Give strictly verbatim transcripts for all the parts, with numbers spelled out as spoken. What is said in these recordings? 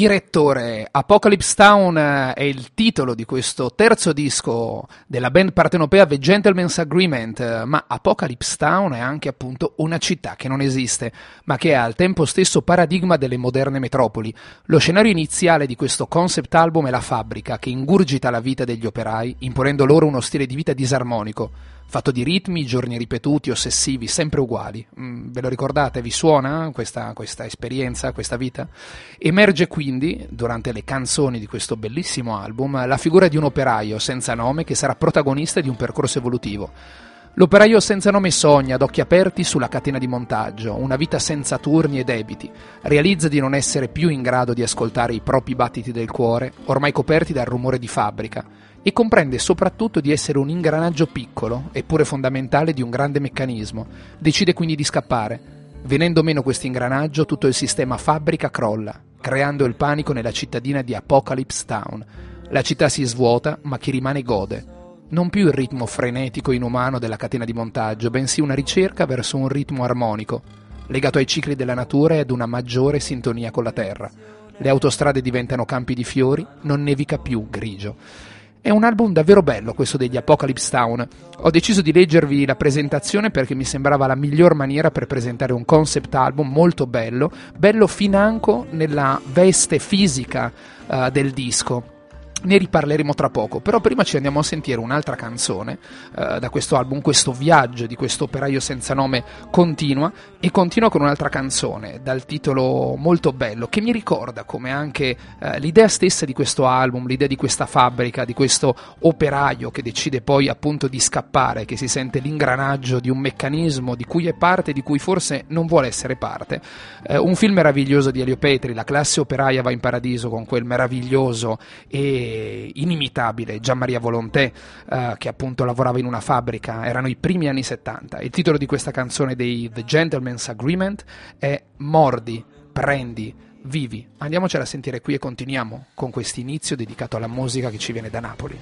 direttore. Apocalypse Town è il titolo di questo terzo disco della band partenopea The Gentleman's Agreement, ma Apocalypse Town è anche appunto una città che non esiste, ma che è al tempo stesso paradigma delle moderne metropoli. Lo scenario iniziale di questo concept album è la fabbrica che ingurgita la vita degli operai, imponendo loro uno stile di vita disarmonico, fatto di ritmi, giorni ripetuti, ossessivi, sempre uguali. Mm, ve lo ricordate? Vi suona questa, questa esperienza, questa vita? Emerge quindi, durante le canzoni di questo bellissimo album, la figura di un operaio senza nome che sarà protagonista di un percorso evolutivo. L'operaio senza nome sogna, ad occhi aperti, sulla catena di montaggio, una vita senza turni e debiti. Realizza di non essere più in grado di ascoltare i propri battiti del cuore, ormai coperti dal rumore di fabbrica, e comprende soprattutto di essere un ingranaggio piccolo, eppure fondamentale, di un grande meccanismo. Decide quindi di scappare. Venendo meno questo ingranaggio, tutto il sistema fabbrica crolla, creando il panico nella cittadina di Apocalypse Town. La città si svuota, ma chi rimane gode. Non più il ritmo frenetico inumano della catena di montaggio, bensì una ricerca verso un ritmo armonico, legato ai cicli della natura e ad una maggiore sintonia con la terra. Le autostrade diventano campi di fiori, non nevica più grigio. È un album davvero bello questo degli Apocalypse Town. Ho deciso di leggervi la presentazione perché mi sembrava la miglior maniera per presentare un concept album molto bello, bello financo nella veste fisica uh, del disco. Ne riparleremo tra poco, però prima ci andiamo a sentire un'altra canzone uh, da questo album. Questo viaggio di questo operaio senza nome continua, e continua con un'altra canzone dal titolo molto bello, che mi ricorda come anche uh, l'idea stessa di questo album, l'idea di questa fabbrica, di questo operaio che decide poi appunto di scappare, che si sente l'ingranaggio di un meccanismo di cui è parte, di cui forse non vuole essere parte. Uh, un film meraviglioso di Elio Petri, La classe operaia va in paradiso, con quel meraviglioso e inimitabile Gian Maria Volonté, uh, che appunto lavorava in una fabbrica. Erano i primi anni settanta. Il titolo di questa canzone dei The Gentleman's Agreement è Mordi, prendi, vivi. Andiamocela a sentire qui e continuiamo con questo inizio dedicato alla musica che ci viene da Napoli.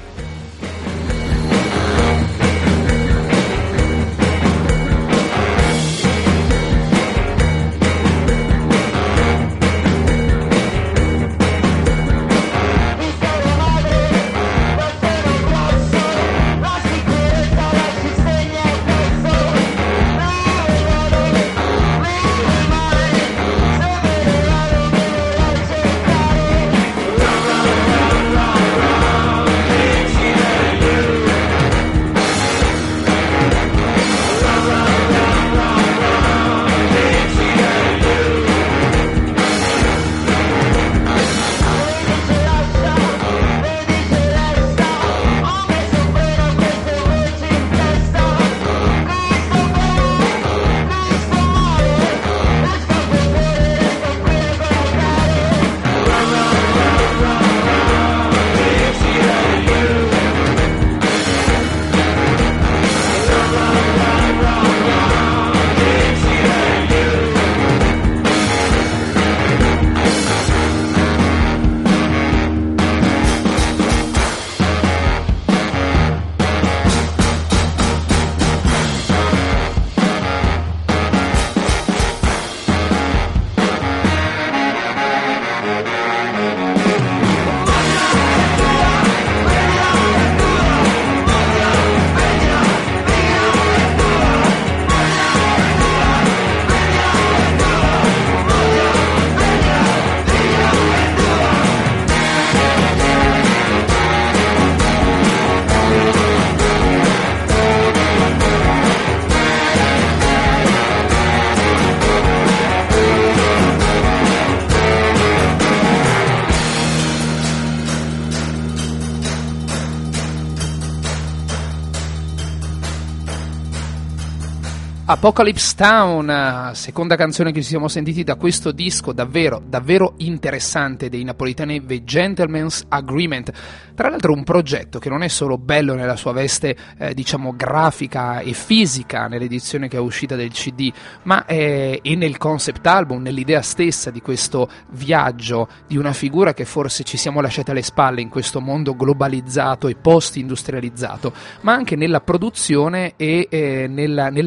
Apocalypse Town, seconda canzone che ci siamo sentiti da questo disco davvero, davvero interessante dei napoletani The Gentleman's Agreement. Tra l'altro un progetto che non è solo bello nella sua veste eh, diciamo grafica e fisica nell'edizione che è uscita del C D, ma è, è nel concept album, nell'idea stessa di questo viaggio di una figura che forse ci siamo lasciati alle spalle in questo mondo globalizzato e post-industrializzato, ma anche nella produzione e eh, nella, nella registrazione.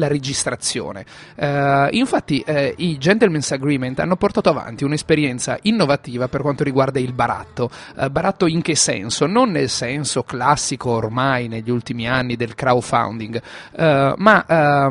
registrazione. Uh, infatti uh, i Gentleman's Agreement hanno portato avanti un'esperienza innovativa per quanto riguarda il baratto. Uh, baratto in che senso? Non nel senso classico ormai negli ultimi anni del crowdfunding, uh, ma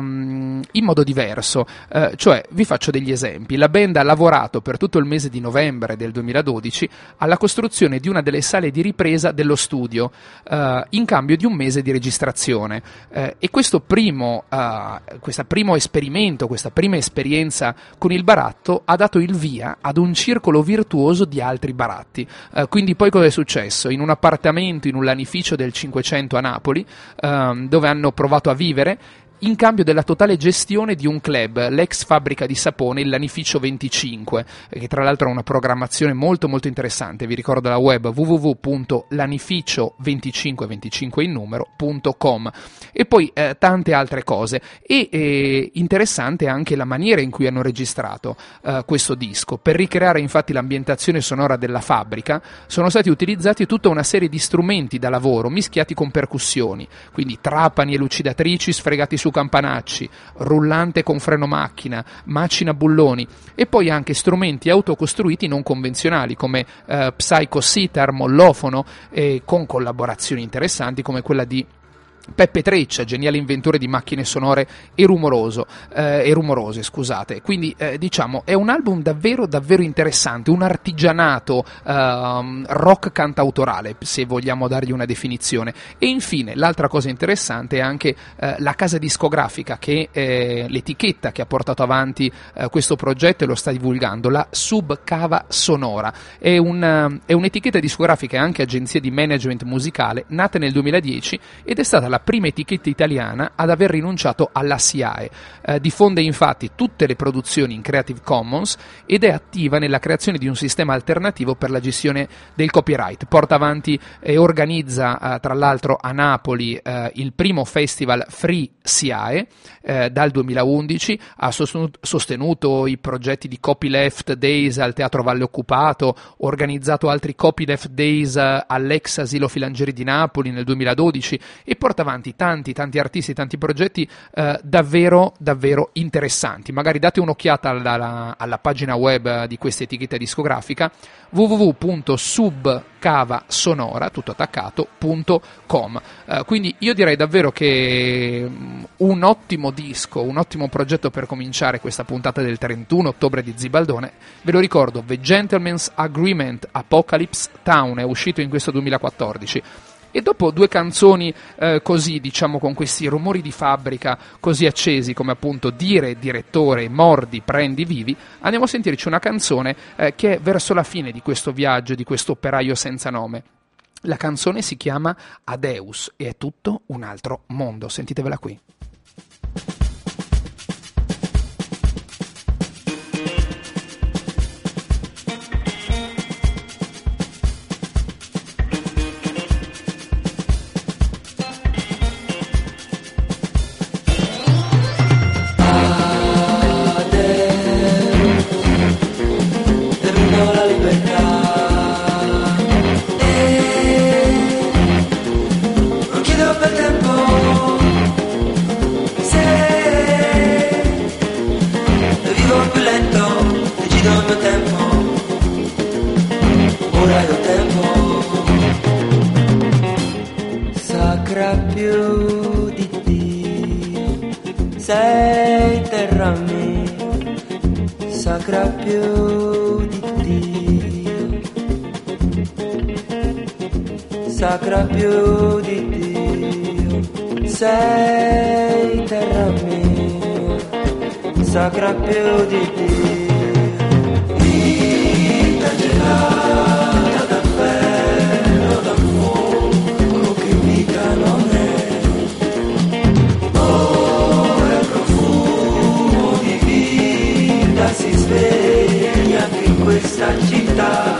um, in modo diverso. Uh, cioè, vi faccio degli esempi. La band ha lavorato per tutto il mese di novembre del duemiladodici alla costruzione di una delle sale di ripresa dello studio, uh, in cambio di un mese di registrazione. Uh, e questo primo, uh, questo primo esperimento, questa prima esperienza con il baratto ha dato il via ad un circolo virtuoso di altri baratti. Uh, quindi poi cosa è successo? In un appartamento, in un lanificio del Cinquecento a Napoli, uh, dove hanno provato a vivere, in cambio della totale gestione di un club, l'ex fabbrica di sapone, il Lanificio venticinque, che tra l'altro ha una programmazione molto molto interessante. Vi ricordo la web w w w punto lanificio venticinque venticinque in numero punto com, e poi eh, tante altre cose. E eh, interessante anche la maniera in cui hanno registrato eh, questo disco. Per ricreare infatti l'ambientazione sonora della fabbrica sono stati utilizzati tutta una serie di strumenti da lavoro mischiati con percussioni, quindi trapani e lucidatrici sfregati su campanacci, rullante con freno macchina, macina bulloni, e poi anche strumenti autocostruiti non convenzionali come eh, Psycho Sitar, mollofono, e con collaborazioni interessanti come quella di Peppe Treccia, geniale inventore di macchine sonore e, rumoroso, eh, e rumorose, scusate. Quindi eh, diciamo è un album davvero davvero interessante, un artigianato eh, rock cantautorale, se vogliamo dargli una definizione. E infine l'altra cosa interessante è anche eh, la casa discografica, che è l'etichetta che ha portato avanti eh, questo progetto e lo sta divulgando, la Subcava Sonora. È, un, è un'etichetta discografica e anche agenzia di management musicale nata nel duemiladieci ed è stata la prima etichetta italiana ad aver rinunciato alla S I A E. Eh, diffonde infatti tutte le produzioni in Creative Commons ed è attiva nella creazione di un sistema alternativo per la gestione del copyright. Porta avanti e organizza eh, tra l'altro a Napoli eh, il primo festival Free S I A E eh, dal duemilaundici, ha sostenuto, sostenuto i progetti di Copyleft Days al Teatro Valle Occupato, organizzato altri Copyleft Days eh, all'ex Asilo Filangieri di Napoli nel duemiladodici, e porta avanti tanti tanti artisti, tanti progetti eh, davvero davvero interessanti. Magari date un'occhiata alla, alla, alla pagina web di questa etichetta discografica, w w w punto subcavasonora tutto attaccato punto com. Eh, quindi io direi davvero che um, un ottimo disco, un ottimo progetto per cominciare questa puntata del trentuno ottobre di Zibaldone. Ve lo ricordo, The Gentleman's Agreement, Apocalypse Town, è uscito in questo duemilaquattordici. E dopo due canzoni eh, così, diciamo, con questi rumori di fabbrica così accesi come appunto Dire, Direttore, Mordi, Prendi, Vivi, andiamo a sentirci una canzone eh, che è verso la fine di questo viaggio, di questo operaio senza nome. La canzone si chiama Adeus e è tutto un altro mondo. Sentitevela qui. Sei terra mia, sacra più di Dio, sacra più di Dio. Sei terra mia, sacra più di Dio. Vita gelata da ferro, da fuoco che vita non è. Si sveglia anche in questa città.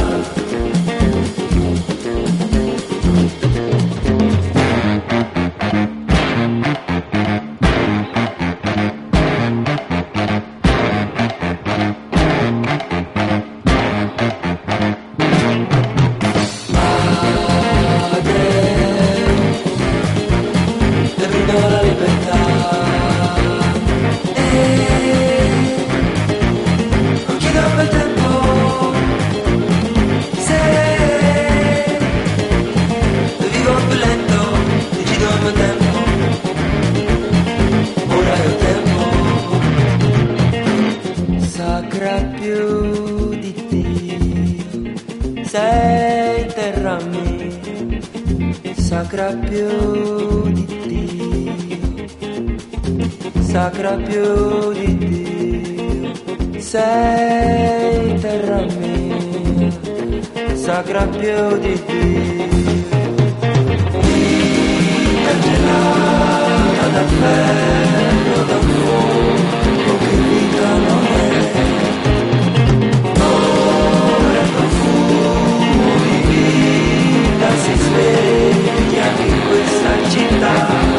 Madre, termino la libertà. sacra più di Dio, sei terra mia, sacra più di Dio, sacra più di Dio, sei terra mia, sacra più di Dio. Gelata da ferro, da fuoco che vita non è, ora il profumo di vita si sveglia in questa città.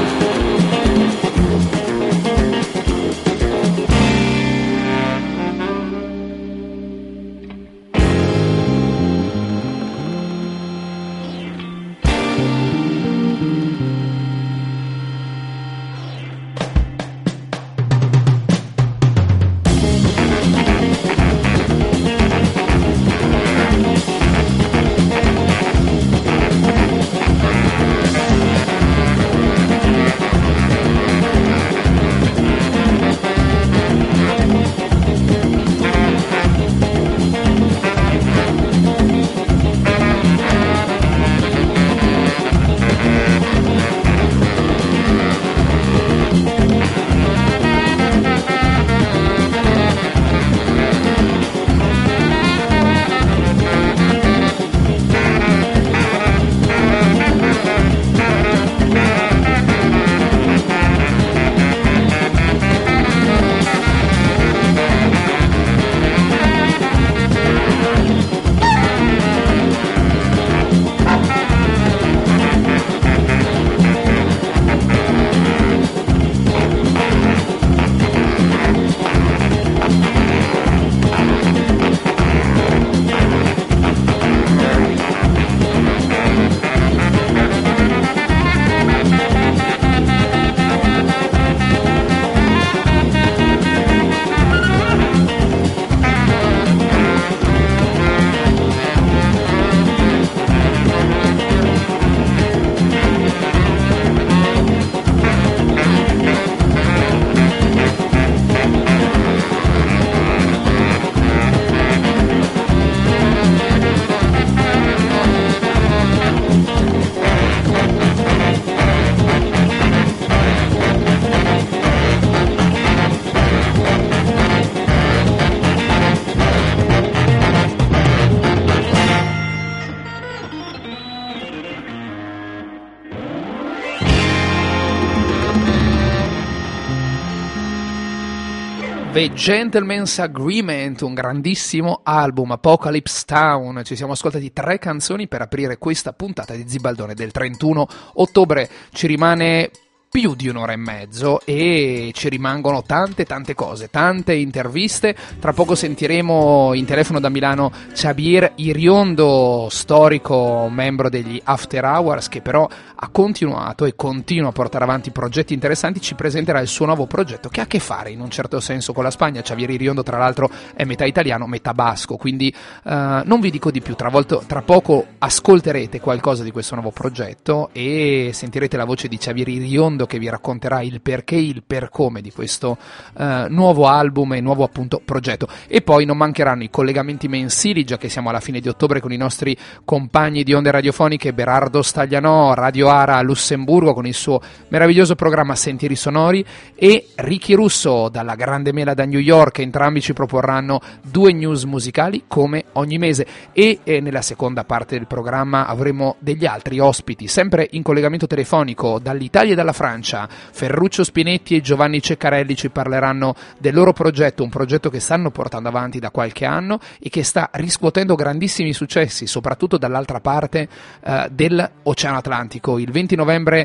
The Gentleman's Agreement, un grandissimo album, Apocalypse Town. Ci siamo ascoltati tre canzoni per aprire questa puntata di Zibaldone del trentuno ottobre. Ci rimane più di un'ora e mezzo e ci rimangono tante tante cose, tante interviste. Tra poco sentiremo in telefono da Milano Xavier Iriondo, storico membro degli After Hours, che però ha continuato e continua a portare avanti progetti interessanti. Ci presenterà il suo nuovo progetto che ha a che fare in un certo senso con la Spagna. Xavier Iriondo tra l'altro è metà italiano, metà basco, quindi uh, non vi dico di più. Tra, volto, tra poco ascolterete qualcosa di questo nuovo progetto e sentirete la voce di Xavier Iriondo che vi racconterà il perché, il per come di questo uh, nuovo album e nuovo appunto progetto. E poi non mancheranno i collegamenti mensili, già che siamo alla fine di ottobre, con i nostri compagni di onde radiofoniche Berardo Staglianò, Radio Ara a Lussemburgo con il suo meraviglioso programma Sentieri Sonori, e Ricky Russo dalla Grande Mela da New York. Entrambi ci proporranno due news musicali come ogni mese e, e nella seconda parte del programma avremo degli altri ospiti sempre in collegamento telefonico dall'Italia e dalla Francia. Ferruccio Spinetti e Giovanni Ceccarelli ci parleranno del loro progetto, un progetto che stanno portando avanti da qualche anno e che sta riscuotendo grandissimi successi, soprattutto dall'altra parte eh, dell'Oceano Atlantico. Il venti novembre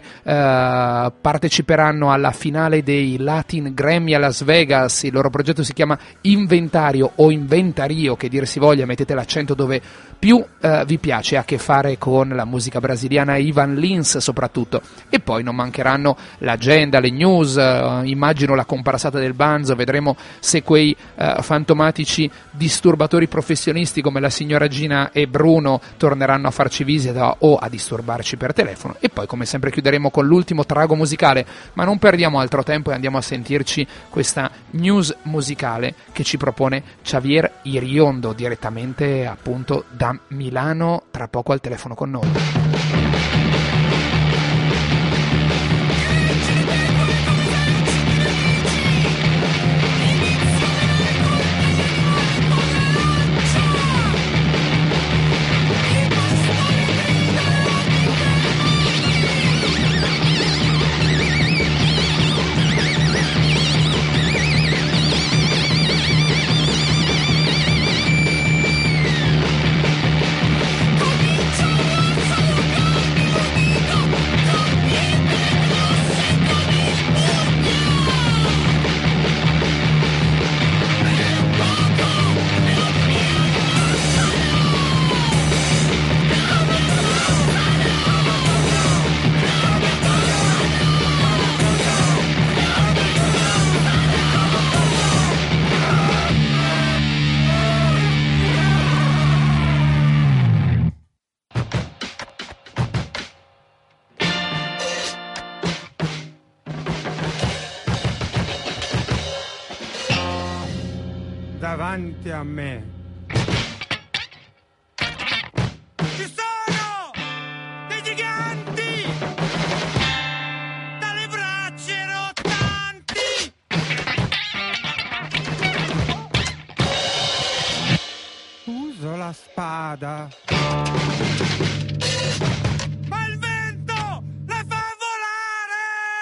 eh, parteciperanno alla finale dei Latin Grammy a Las Vegas. Il loro progetto si chiama Inventario o Inventario, che dir si voglia, mettete l'accento dove più eh, vi piace, ha a che fare con la musica brasiliana, Ivan Lins soprattutto. E poi non mancheranno vedremo l'agenda, le news, eh, immagino la comparsata del Banzo, vedremo se quei eh, fantomatici disturbatori professionisti come la signora Gina e Bruno torneranno a farci visita o a disturbarci per telefono, e poi come sempre chiuderemo con l'ultimo trago musicale, ma non perdiamo altro tempo e andiamo a sentirci questa news musicale che ci propone Xavier Iriondo direttamente appunto da Milano, tra poco al telefono con noi. Davanti a me ci sono dei giganti dalle braccia rottanti. Uso la spada, ma il vento le fa volare.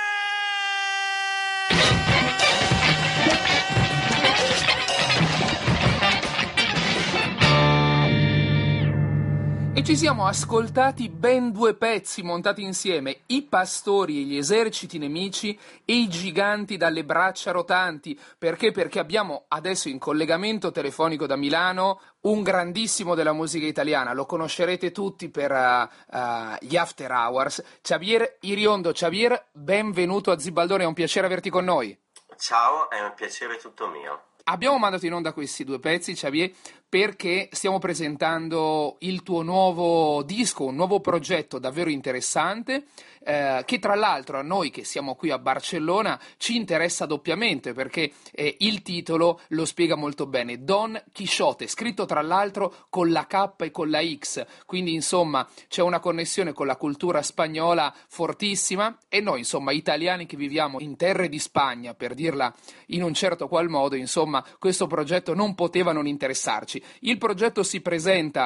E ci siamo ascoltati ben due pezzi montati insieme, i pastori e gli eserciti nemici e i giganti dalle braccia rotanti. Perché? Perché abbiamo adesso in collegamento telefonico da Milano un grandissimo della musica italiana, lo conoscerete tutti per uh, uh, gli After Hours, Xavier Iriondo. Xavier, benvenuto a Zibaldone, è un piacere averti con noi. Ciao, è un piacere tutto mio. Abbiamo mandato in onda questi due pezzi, Xavier, perché stiamo presentando il tuo nuovo disco, un nuovo progetto davvero interessante, eh, che tra l'altro a noi che siamo qui a Barcellona ci interessa doppiamente, perché eh, il titolo lo spiega molto bene, Don Chisciotte, scritto tra l'altro con la K e con la X, quindi insomma c'è una connessione con la cultura spagnola fortissima, e noi insomma italiani che viviamo in terre di Spagna, per dirla in un certo qual modo, insomma questo progetto non poteva non interessarci. Il progetto si presenta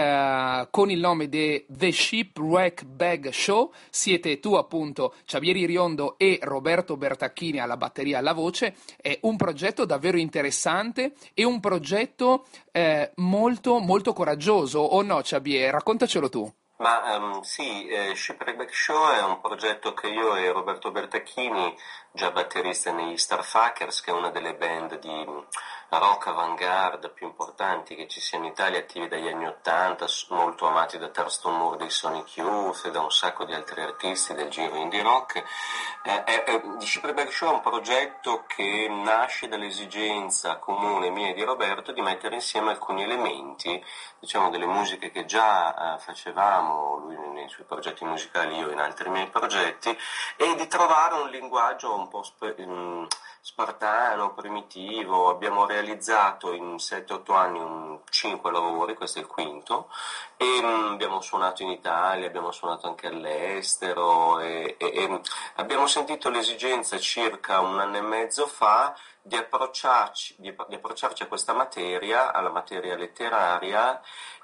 eh, con il nome di The Shipwreck Bag Show, siete tu appunto Xavier Iriondo e Roberto Bertacchini alla batteria e alla voce, è un progetto davvero interessante e un progetto eh, molto molto coraggioso, o no Xavier? Raccontacelo tu. Ma um, sì, eh, Shipwreck Bag Show è un progetto che io e Roberto Bertacchini, già batterista negli Starfuckers, che è una delle band di rock avant-garde più importanti che ci sia in Italia, attivi dagli anni Ottanta, molto amati da Thurston Moore dei Sonic Youth e da un sacco di altri artisti del giro indie rock. Eh, è, è, di Shipwreck Bag Show è un progetto che nasce dall'esigenza comune mia e di Roberto di mettere insieme alcuni elementi, diciamo delle musiche che già eh, facevamo, lui nei suoi progetti musicali, io in altri miei progetti, e di trovare un linguaggio un po' sp- um, spartano, primitivo. Abbiamo realizzato in sette otto anni un cinque lavori, questo è il quinto, e um, abbiamo suonato in Italia, abbiamo suonato anche all'estero e, e, e abbiamo sentito l'esigenza circa un anno e mezzo fa di approcciarci, di, di approcciarci a questa materia, alla materia letteraria,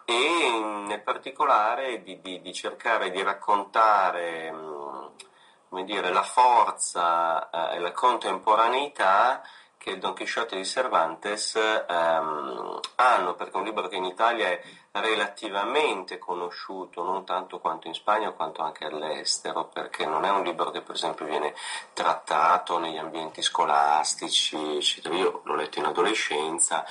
e nel particolare di, di, di cercare di raccontare mh, come dire, la forza eh, e la contemporaneità che il Don Chisciotte di Cervantes ehm, hanno, perché è un libro che in Italia è relativamente conosciuto, non tanto quanto in Spagna quanto anche all'estero, perché non è un libro che per esempio viene trattato negli ambienti scolastici, eccetera. Io l'ho letto in adolescenza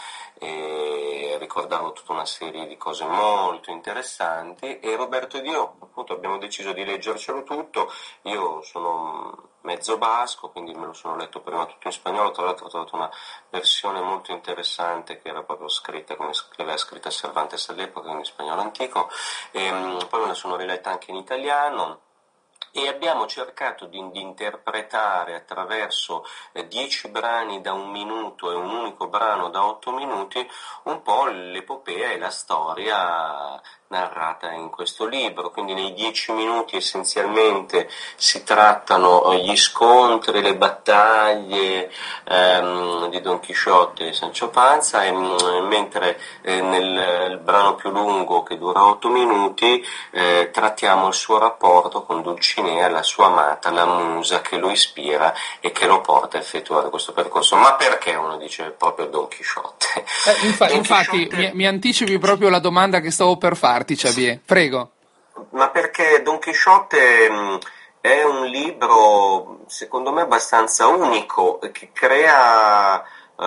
e ricordavo tutta una serie di cose molto interessanti, e Roberto ed io appunto abbiamo deciso di leggercelo tutto. Io sono mezzo basco, quindi me lo sono letto prima tutto in spagnolo. Tra l'altro ho trovato una versione molto interessante che era proprio scritta come aveva scritta Cervantes all'epoca, quindi in spagnolo antico, e um, poi me la sono riletta anche in italiano. E abbiamo cercato di, di interpretare attraverso eh, dieci brani da un minuto e un unico brano da otto minuti un po' l'epopea e la storia narrata in questo libro. Quindi nei dieci minuti essenzialmente si trattano gli scontri, le battaglie ehm, di Don Chisciotte e Sancho Panza, e, m- mentre eh, nel brano più lungo, che dura otto minuti, eh, trattiamo il suo rapporto con Dulcinea, la sua amata, la musa che lo ispira e che lo porta a effettuare questo percorso. Ma perché uno dice proprio Don Chisciotte? Eh, infa- Don infatti Chisciotte... mi, mi anticipi proprio la domanda che stavo per farti, Xavier, prego. Ma perché Don Chisciotte mh, è un libro secondo me abbastanza unico, che crea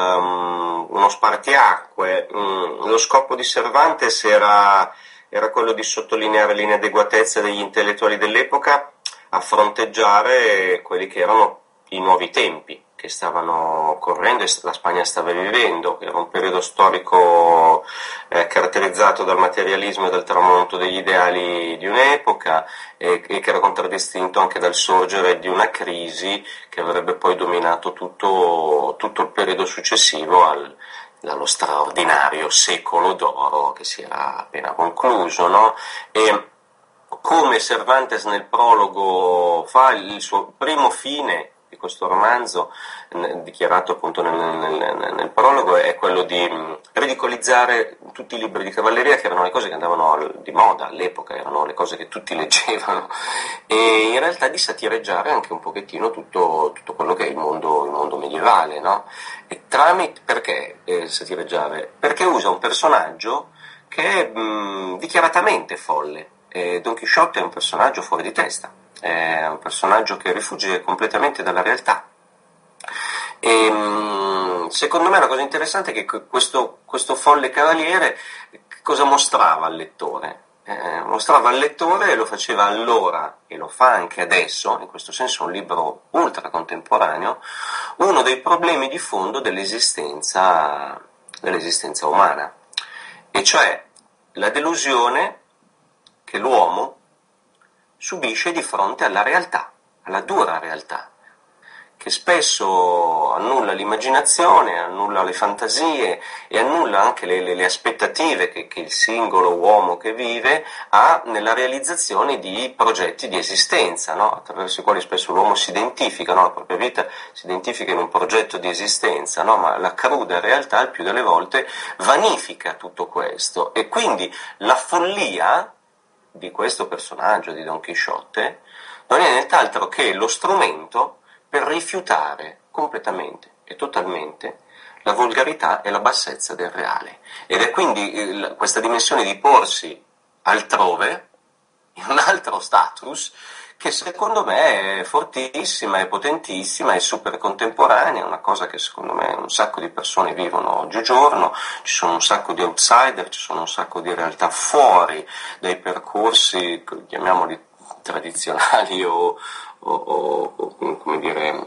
um, uno spartiacque. Mm, lo scopo di Cervantes era, era quello di sottolineare l'inadeguatezza degli intellettuali dell'epoca a fronteggiare quelli che erano i nuovi tempi che stavano correndo e la Spagna stava vivendo. Era un periodo storico eh, caratterizzato dal materialismo e dal tramonto degli ideali di un'epoca, e, e che era contraddistinto anche dal sorgere di una crisi che avrebbe poi dominato tutto, tutto il periodo successivo al, allo straordinario secolo d'oro che si era appena concluso, no? E come Cervantes nel prologo fa, il suo primo fine di questo romanzo, dichiarato appunto nel, nel, nel prologo, è quello di ridicolizzare tutti i libri di cavalleria, che erano le cose che andavano di moda all'epoca, erano le cose che tutti leggevano, e in realtà di satireggiare anche un pochettino tutto, tutto quello che è il mondo, il mondo medievale, no? E tramite, perché eh, satireggiare? Perché usa un personaggio che è mh, dichiaratamente folle. Eh, Don Chisciotte è un personaggio fuori di testa, è un personaggio che rifugge completamente dalla realtà. E, mh, secondo me la cosa interessante è che questo, questo folle cavaliere cosa mostrava al lettore? Eh, mostrava al lettore, e lo faceva allora e lo fa anche adesso, in questo senso un libro ultra contemporaneo, uno dei problemi di fondo dell'esistenza, dell'esistenza umana, e cioè la delusione che l'uomo subisce di fronte alla realtà, alla dura realtà, che spesso annulla l'immaginazione, annulla le fantasie e annulla anche le, le, le aspettative che, che il singolo uomo che vive ha nella realizzazione di progetti di esistenza, no? Attraverso i quali spesso l'uomo si identifica, no? La propria vita si identifica in un progetto di esistenza, no? Ma la cruda realtà il più delle volte vanifica tutto questo, e quindi la follia di questo personaggio di Don Chisciotte non è nient'altro che lo strumento per rifiutare completamente e totalmente la volgarità e la bassezza del reale. Ed è quindi il, questa dimensione di porsi altrove, in un altro status, che secondo me è fortissima, è potentissima, è super contemporanea, è una cosa che secondo me un sacco di persone vivono oggigiorno. Ci sono un sacco di outsider, ci sono un sacco di realtà fuori dai percorsi, chiamiamoli tradizionali o, o, o, o come dire,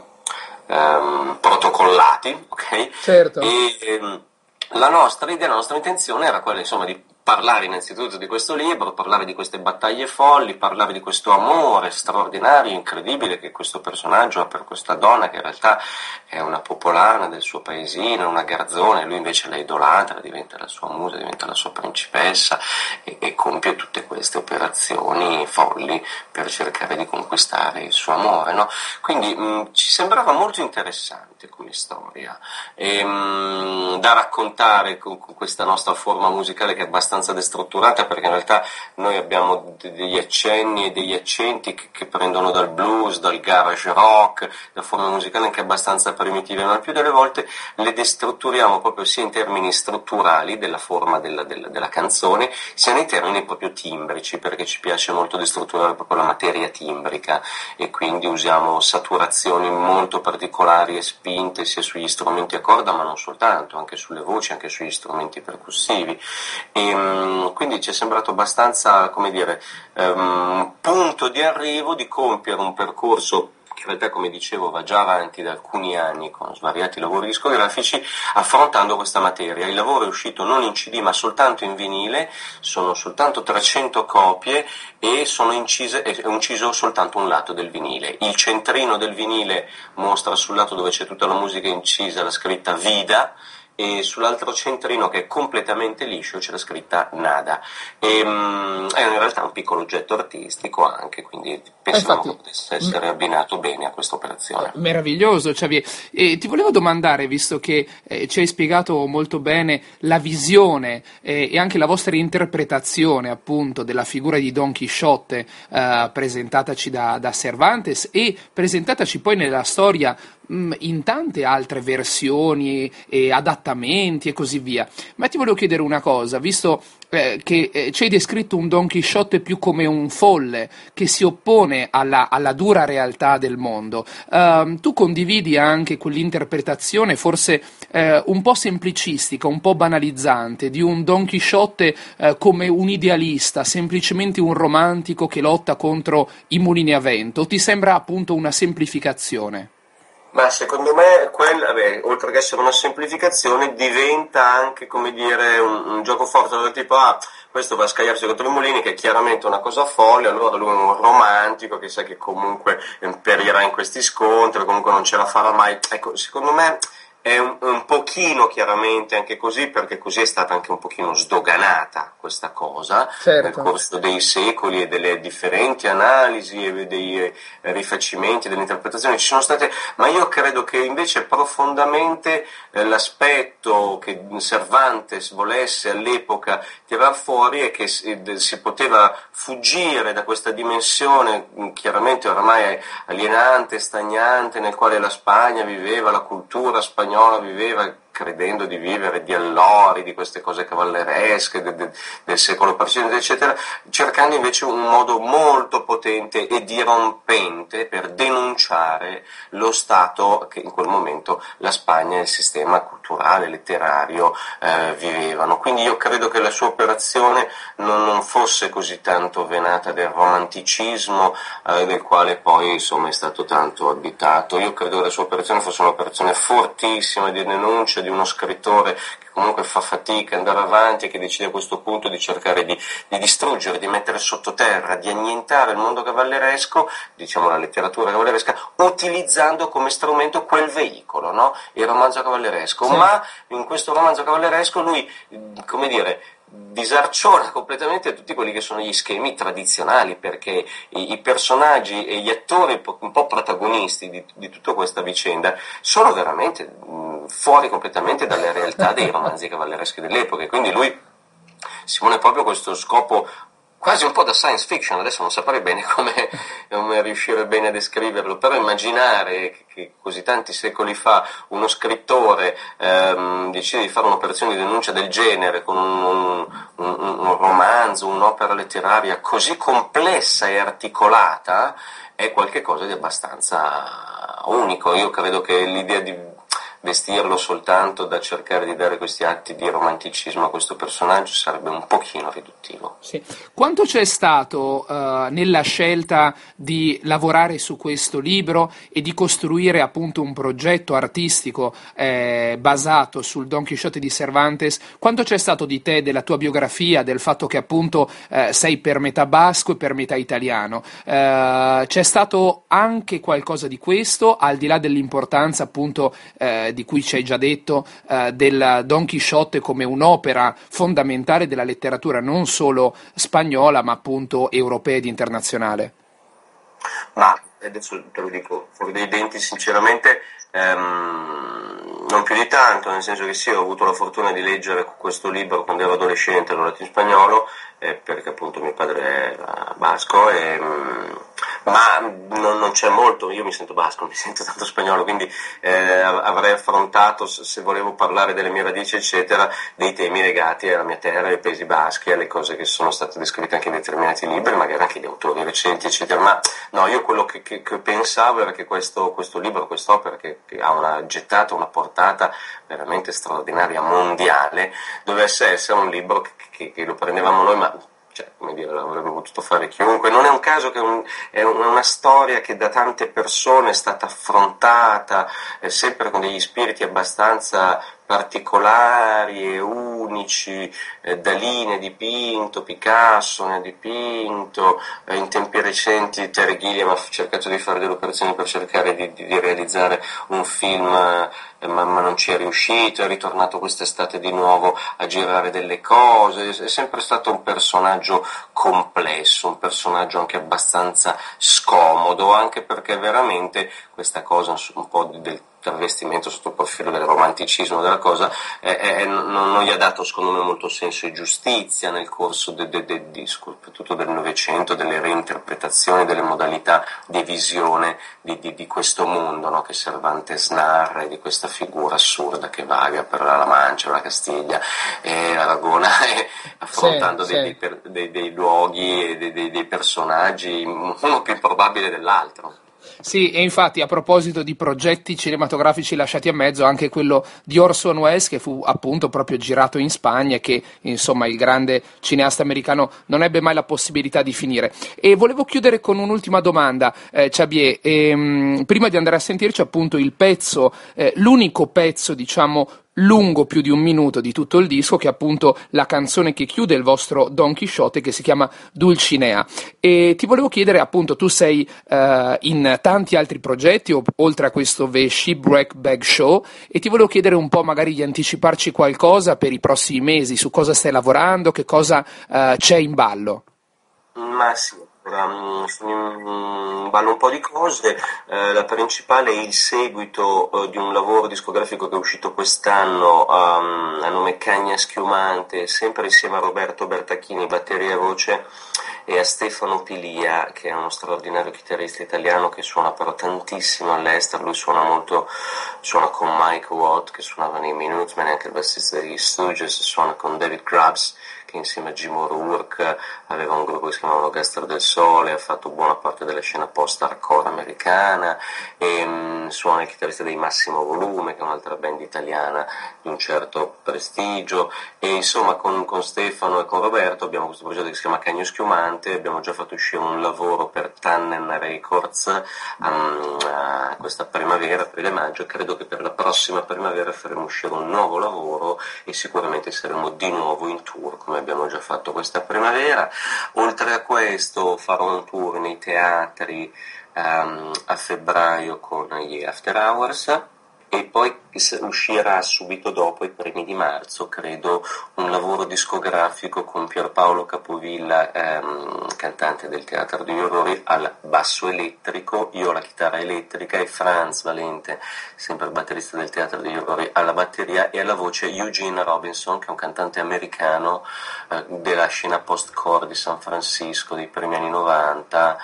um, protocollati, ok? Certo. E um, la nostra idea, la nostra intenzione era quella, insomma, di parlare innanzitutto di questo libro, parlare di queste battaglie folli, parlare di questo amore straordinario, incredibile che questo personaggio ha per questa donna, che in realtà è una popolana del suo paesino, una garzona, e lui invece la idolatra, diventa la sua musa, diventa la sua principessa, e, e compie tutte queste operazioni folli per cercare di conquistare il suo amore, no? Quindi mh, ci sembrava molto interessante come storia, e, mh, da raccontare con, con questa nostra forma musicale che è abbastanza destrutturata, perché in realtà noi abbiamo degli accenni e degli accenti che, che prendono dal blues, dal garage rock, da forme musicali anche abbastanza primitive, ma il più delle volte le destrutturiamo proprio sia in termini strutturali della forma della, della, della canzone, sia nei termini proprio timbrici, perché ci piace molto destrutturare proprio la materia timbrica, e quindi usiamo saturazioni molto particolari e spinte sia sugli strumenti a corda, ma non soltanto, anche sulle voci, anche sugli strumenti percussivi. E, quindi ci è sembrato abbastanza, come dire, um, punto di arrivo di compiere un percorso che in realtà, come dicevo, va già avanti da alcuni anni con svariati lavori discografici affrontando questa materia. Il lavoro è uscito non in C D ma soltanto in vinile, sono soltanto trecento copie e sono incise, è inciso soltanto un lato del vinile. Il centrino del vinile mostra sul lato dove c'è tutta la musica incisa la scritta Vida, e sull'altro centrino, che è completamente liscio, c'è la scritta Nada. E, um, è in realtà un piccolo oggetto artistico anche, quindi pensavamo che potesse essere abbinato bene a questa operazione. Meraviglioso, Xavier. E ti volevo domandare, visto che eh, ci hai spiegato molto bene la visione eh, e anche la vostra interpretazione appunto della figura di Don Chisciotte eh, presentataci da, da Cervantes e presentataci poi nella storia in tante altre versioni e adattamenti e così via, ma ti volevo chiedere una cosa, visto eh, che eh, ci hai descritto un Don Chisciotte più come un folle che si oppone alla, alla dura realtà del mondo, uh, tu condividi anche quell'interpretazione forse eh, un po' semplicistica, un po' banalizzante di un Don Chisciotte eh, come un idealista, semplicemente un romantico che lotta contro i mulini a vento, o ti sembra appunto una semplificazione? Ma secondo me, quel, vabbè, oltre che essere una semplificazione, diventa anche, come dire, un, un gioco forte del tipo, ah, questo va a scagliarsi contro i mulini, che è chiaramente una cosa folle, allora lui è un romantico che sa che comunque perirà in questi scontri, comunque non ce la farà mai. Ecco, secondo me è un, un pochino chiaramente anche così, perché così è stata anche un pochino sdoganata questa cosa, certo, nel corso dei secoli e delle differenti analisi e dei rifacimenti, delle interpretazioni ci sono state, ma io credo che invece profondamente eh, l'aspetto che Cervantes volesse all'epoca tirar fuori è che si, si poteva fuggire da questa dimensione chiaramente oramai alienante, stagnante, nel quale la Spagna viveva, la cultura spagnola viveva, credendo di vivere di allori, di queste cose cavalleresche de, de, del secolo precedente, eccetera, cercando invece un modo molto potente e dirompente per denunciare lo stato che in quel momento la Spagna e il sistema culturale, letterario eh, vivevano. Quindi io credo che la sua operazione non, non fosse così tanto venata del romanticismo eh, del quale poi insomma è stato tanto additato. Io credo che la sua operazione fosse un'operazione fortissima di denuncia di uno scrittore che comunque fa fatica ad andare avanti e che decide a questo punto di cercare di, di distruggere, di mettere sottoterra, di annientare il mondo cavalleresco, diciamo la letteratura cavalleresca, utilizzando come strumento quel veicolo, no? Il romanzo cavalleresco. Sì. Ma in questo romanzo cavalleresco lui, come dire, disarciona completamente tutti quelli che sono gli schemi tradizionali, perché i, i personaggi e gli attori un po' protagonisti di, di tutta questa vicenda sono veramente mh, fuori completamente dalle realtà dei romanzi cavallereschi dell'epoca, e quindi lui si pone proprio questo scopo quasi un po' da science fiction. Adesso non saprei bene come, come riuscire bene a descriverlo, però immaginare che, che così tanti secoli fa uno scrittore ehm, decide di fare un'operazione di denuncia del genere con un, un, un, un romanzo, un'opera letteraria così complessa e articolata, è qualcosa di abbastanza unico. Io credo che l'idea di vestirlo soltanto da cercare di dare questi atti di romanticismo a questo personaggio sarebbe un pochino riduttivo. Sì. Quanto c'è stato uh, nella scelta di lavorare su questo libro e di costruire appunto un progetto artistico eh, basato sul Don Chisciotte di Cervantes, quanto c'è stato di te, della tua biografia, del fatto che appunto eh, sei per metà basco e per metà italiano? Uh, c'è stato anche qualcosa di questo, al di là dell'importanza appunto eh, di cui ci hai già detto, eh, del Don Chisciotte come un'opera fondamentale della letteratura non solo spagnola ma appunto europea ed internazionale? Ma adesso te lo dico fuori dai denti sinceramente, ehm, non più di tanto, nel senso che sì, ho avuto la fortuna di leggere questo libro quando ero adolescente, l'ho letto in spagnolo, eh, perché appunto mio padre era basco, e, ma non, non c'è molto, io mi sento basco, mi sento tanto spagnolo, quindi eh, avrei affrontato, se volevo parlare delle mie radici eccetera, dei temi legati alla mia terra, ai Paesi Baschi, alle cose che sono state descritte anche in determinati libri, magari anche di autori recenti eccetera, ma no, io quello che, che, che pensavo era che questo, questo libro, quest'opera che, che ha una gettata, una portata veramente straordinaria, mondiale, dovesse essere un libro che, che, che lo prendevamo noi, ma cioè, come dire, l'avrebbe potuto fare chiunque. Non è un caso che un, è una storia che da tante persone è stata affrontata, eh, sempre con degli spiriti abbastanza particolari e unici. eh, Dalì ne ha dipinto, Picasso ne ha dipinto, eh, in tempi recenti Terry Gilliam ha cercato di fare delle operazioni per cercare di, di, di realizzare un film, eh, ma, ma non ci è riuscito, è ritornato quest'estate di nuovo a girare delle cose, è sempre stato un personaggio complesso, un personaggio anche abbastanza scomodo, anche perché veramente questa cosa un po' del travestimento sotto il profilo del romanticismo della cosa eh, eh, non, non gli ha dato secondo me molto senso e giustizia nel corso de, de, de, di, soprattutto del Novecento, delle reinterpretazioni, delle modalità di visione di, di, di questo mondo, no? Che Cervantes narra, e di questa figura assurda che vaga per la Mancia, la Castiglia e Aragona, e affrontando sì, dei, sì. Dei, dei, dei luoghi e dei, dei, dei personaggi, uno più improbabile dell'altro. Sì, e infatti a proposito di progetti cinematografici lasciati a mezzo, anche quello di Orson Welles, che fu appunto proprio girato in Spagna, che insomma il grande cineasta americano non ebbe mai la possibilità di finire. E volevo chiudere con un'ultima domanda, eh, Xavier, ehm, prima di andare a sentirci appunto il pezzo, eh, l'unico pezzo diciamo lungo più di un minuto di tutto il disco, che è appunto la canzone che chiude il vostro Don Chisciotte, che si chiama Dulcinea. E ti volevo chiedere, appunto, tu sei uh, in tanti altri progetti o, oltre a questo The Shipwreck Bag Show, e ti volevo chiedere un po' magari di anticiparci qualcosa per i prossimi mesi, su cosa stai lavorando, che cosa uh, c'è in ballo. Ma sì, sono in ballo un po' di cose. Eh, la principale è il seguito eh, di un lavoro discografico che è uscito quest'anno um, a nome Cagna Schiumante, sempre insieme a Roberto Bertacchini, batteria e voce, e a Stefano Pilia, che è uno straordinario chitarrista italiano che suona però tantissimo all'estero. Lui suona molto, suona con Mike Watt, che suonava nei Minutemen, anche il bassista degli Stooges, suona con David Grubbs, che insieme a Jim O'Rourke aveva un gruppo che si chiamava Orchestra del Sole, ha fatto buona parte della scena post-hardcore americana, e um, suona il chitarrista dei Massimo Volume, che è un'altra band italiana di un certo prestigio, e insomma con, con Stefano e con Roberto abbiamo questo progetto che si chiama Cagno Schiumante. Abbiamo già fatto uscire un lavoro per Tannen Records um, uh, questa primavera, aprile-maggio, e credo che per la prossima primavera faremo uscire un nuovo lavoro e sicuramente saremo di nuovo in tour, come abbiamo già fatto questa primavera. Oltre a questo farò un tour nei teatri um, a febbraio con gli After Hours, e poi uscirà subito dopo, i primi di marzo, credo, un lavoro discografico con Pierpaolo Capovilla, ehm, cantante del Teatro degli Orrori, al basso elettrico, io alla chitarra elettrica, e Franz Valente, sempre batterista del Teatro degli Orrori, alla batteria, e alla voce Eugene Robinson, che è un cantante americano eh, della scena post-core di San Francisco dei primi anni novanta,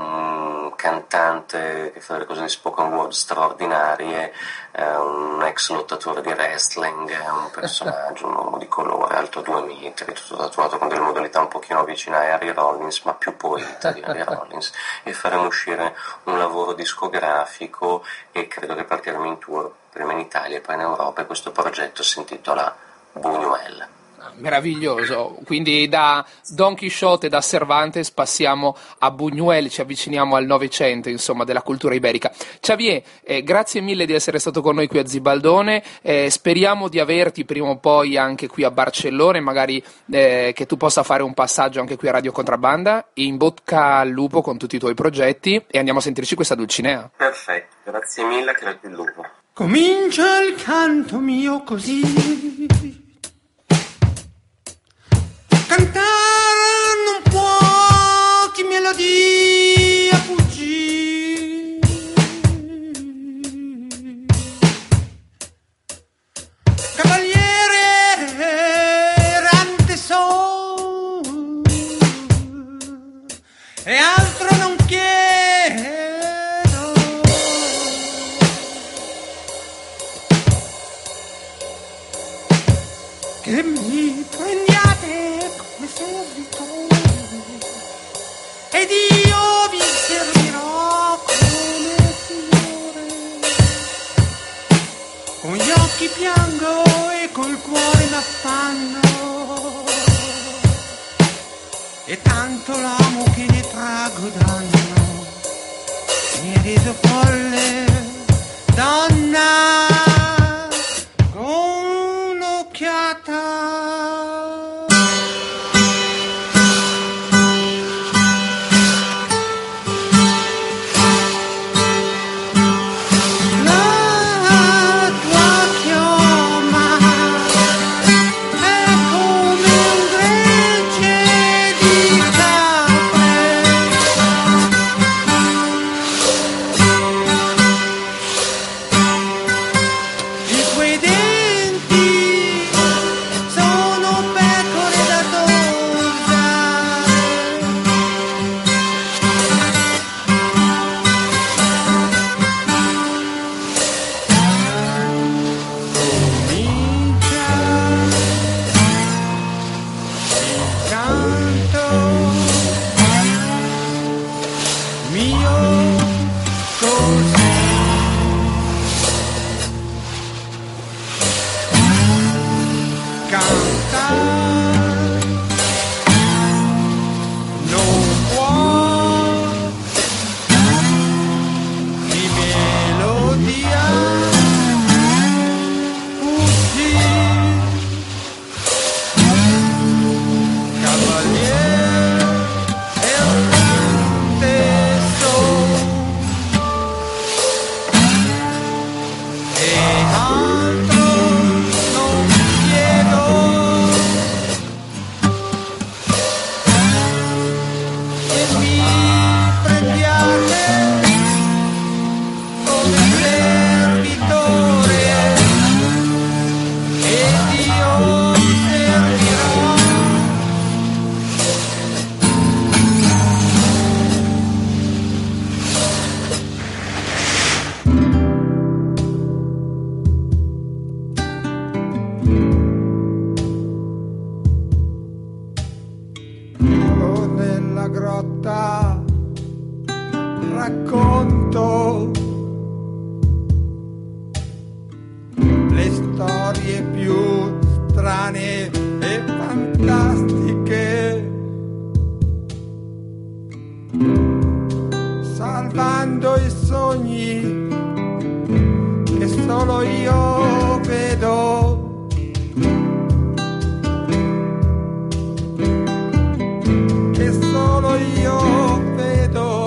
un cantante che fa delle cose di spoken word straordinarie, eh, un ex lottatore di wrestling, è un personaggio, un uomo di colore, alto due metri, tutto tatuato con delle modalità un pochino vicine a Harry Rollins, ma più poeta di Harry Rollins, e faremo uscire un lavoro discografico, e credo che partiremo in tour prima in Italia e poi in Europa, e questo progetto si intitola Buñuel. Meraviglioso, quindi da Don Chisciotte, da Cervantes passiamo a Buñuel, ci avviciniamo al Novecento, insomma, della cultura iberica. Xavier, eh, grazie mille di essere stato con noi qui a Zibaldone, eh, speriamo di averti prima o poi anche qui a Barcellona, e magari eh, che tu possa fare un passaggio anche qui a Radio Contrabbanda. In bocca al lupo con tutti i tuoi progetti, e andiamo a sentirci questa Dulcinea. Perfetto, grazie mille, che il lupo. Comincia il canto mio così, cantare non può chi melodia fuggì. Cavaliere errante son, e altro non chiedo, che mi prendiate come servitore, ed io vi servirò come signore. Con gli occhi piango e col cuore m'affanno, e tanto l'amo che ne trago danno mi ha reso folle, donna, con un'occhiata. Racconto le storie più strane e fantastiche, salvando i sogni che solo io vedo, che solo io vedo.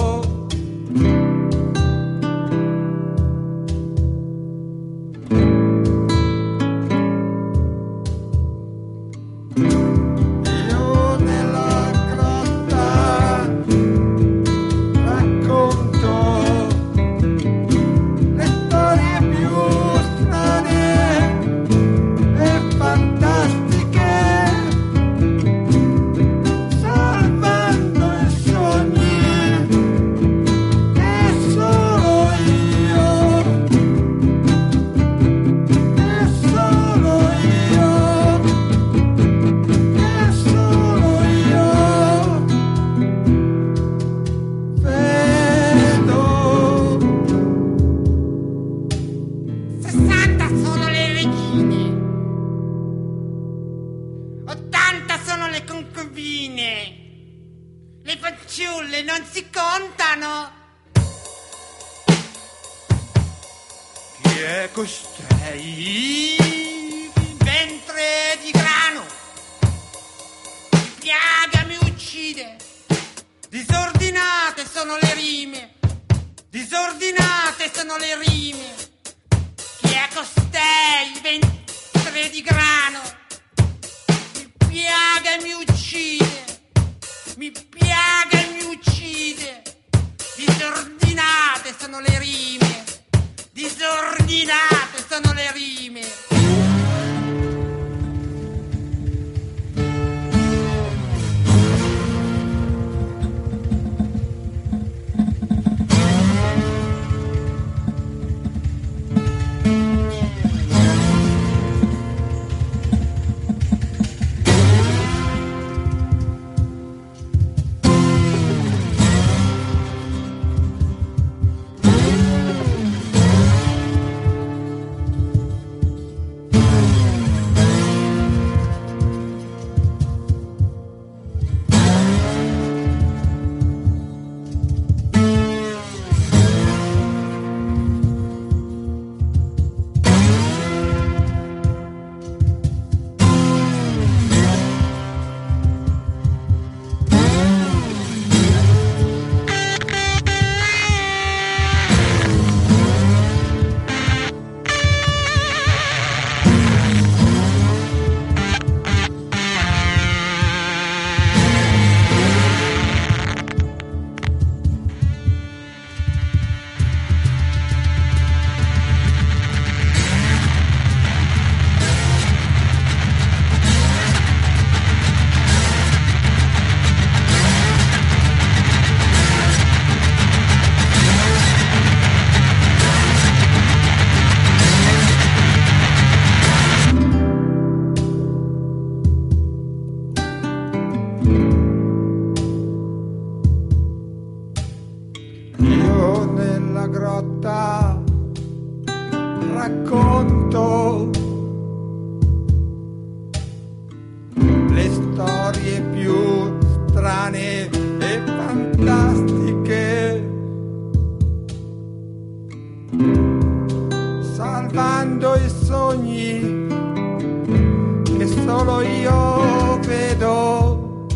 solo io vedo,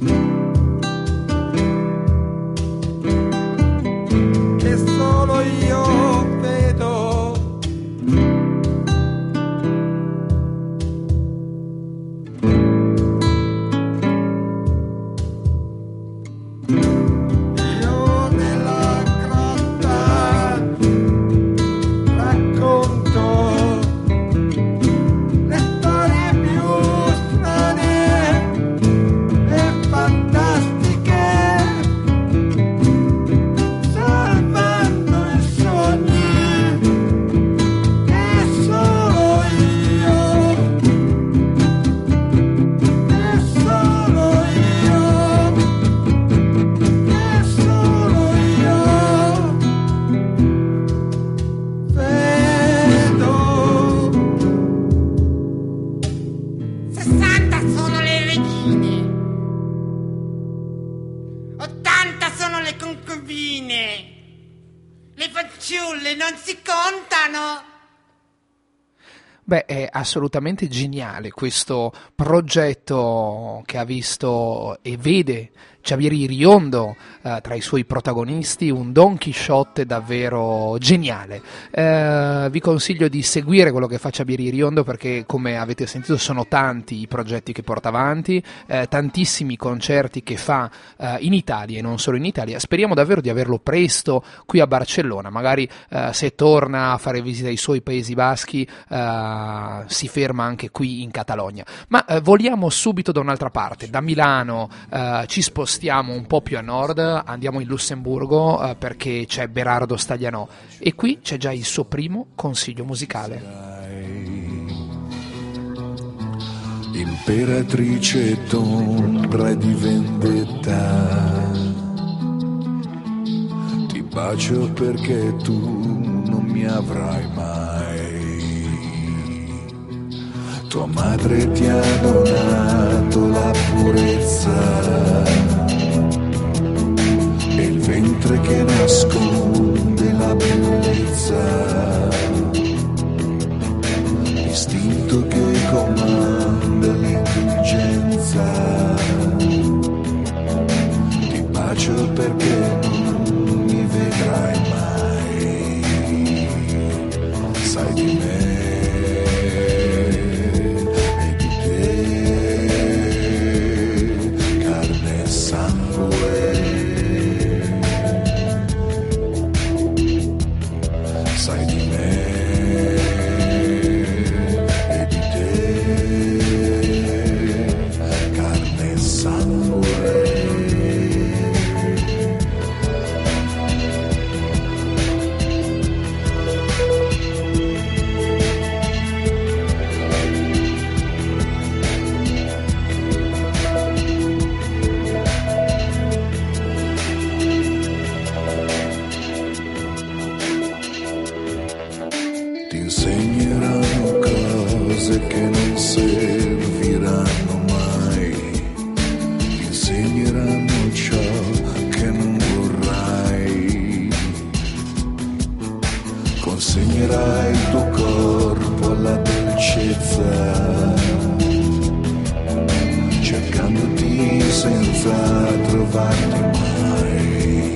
che solo io vedo. Io nella grotta racconto le storie più strane e fantastiche, salvando i sogni che solo io, che solo io, che solo io vedo. sessanta sono le regine, ottanta sono le concubine, le fanciulle non si contano. Beh, è assolutamente geniale questo progetto che ha visto e vede Xavier Iriondo eh, tra i suoi protagonisti, un Don Chisciotte davvero geniale. Eh, vi consiglio di seguire quello che fa Xavier Iriondo perché, come avete sentito, sono tanti i progetti che porta avanti, eh, tantissimi concerti che fa eh, in Italia e non solo in Italia. Speriamo davvero di averlo presto qui a Barcellona, magari eh, se torna a fare visita ai suoi Paesi Baschi eh, si ferma anche qui in Catalogna. Ma eh, voliamo subito da un'altra parte, da Milano eh, ci spostiamo un po' più a nord, andiamo in Lussemburgo eh, perché c'è Berardo Staglianò e qui c'è già il suo primo consiglio musicale. Imperatrice d'ombra di vendetta, ti bacio perché tu non mi avrai mai. Tua madre ti ha donato la purezza e il ventre che nasconde la bellezza, l'istinto che comanda l'indulgenza. Ti bacio perché non mi vedrai mai. Sai di me e di te, carne e sangue. Sai di me e di te, carne e sangue. Ti insegneranno cose che non serviranno mai, ti insegneranno ciò che non vorrai, consegnerai il tuo corpo alla dolcezza, cercandoti senza trovarti mai,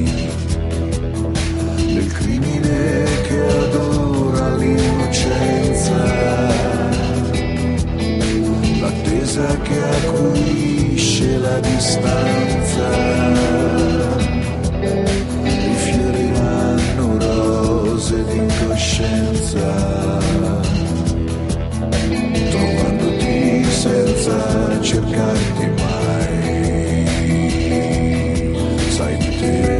del crimine che adora l'innocenza, l'attesa che acuisce la distanza, rifioriranno rose d'incoscienza, trovandoti senza cercarti mai. Sai di te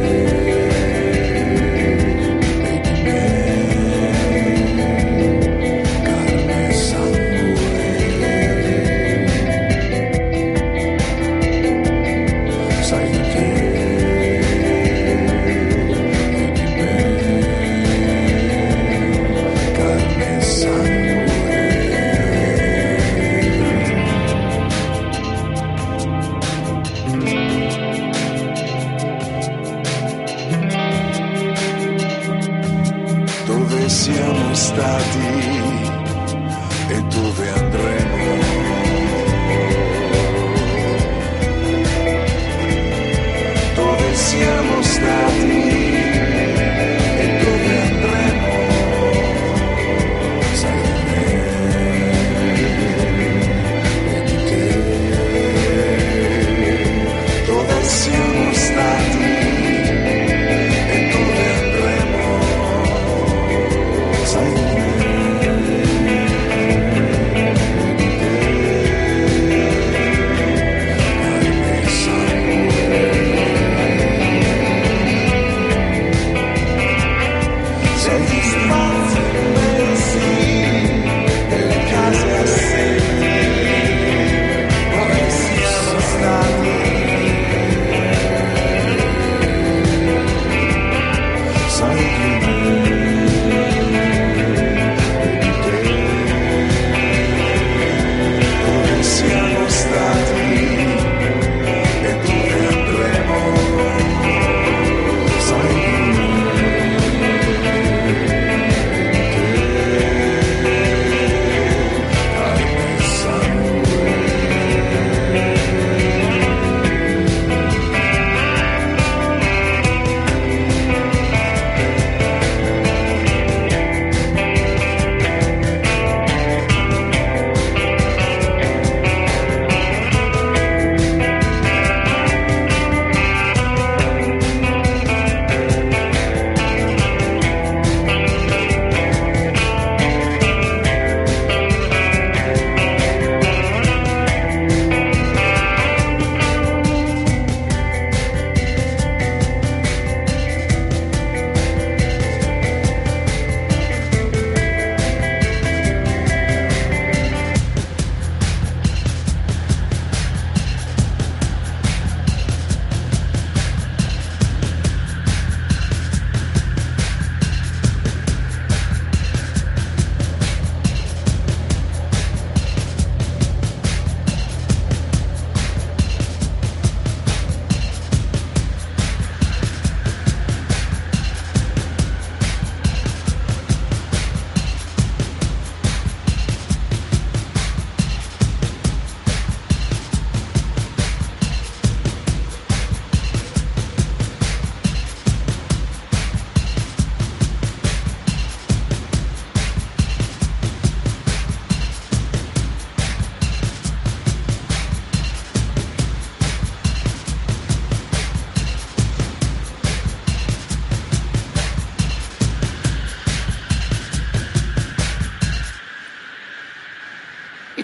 e di me, carne e sangue. Sai di te e di me, carne e sangue.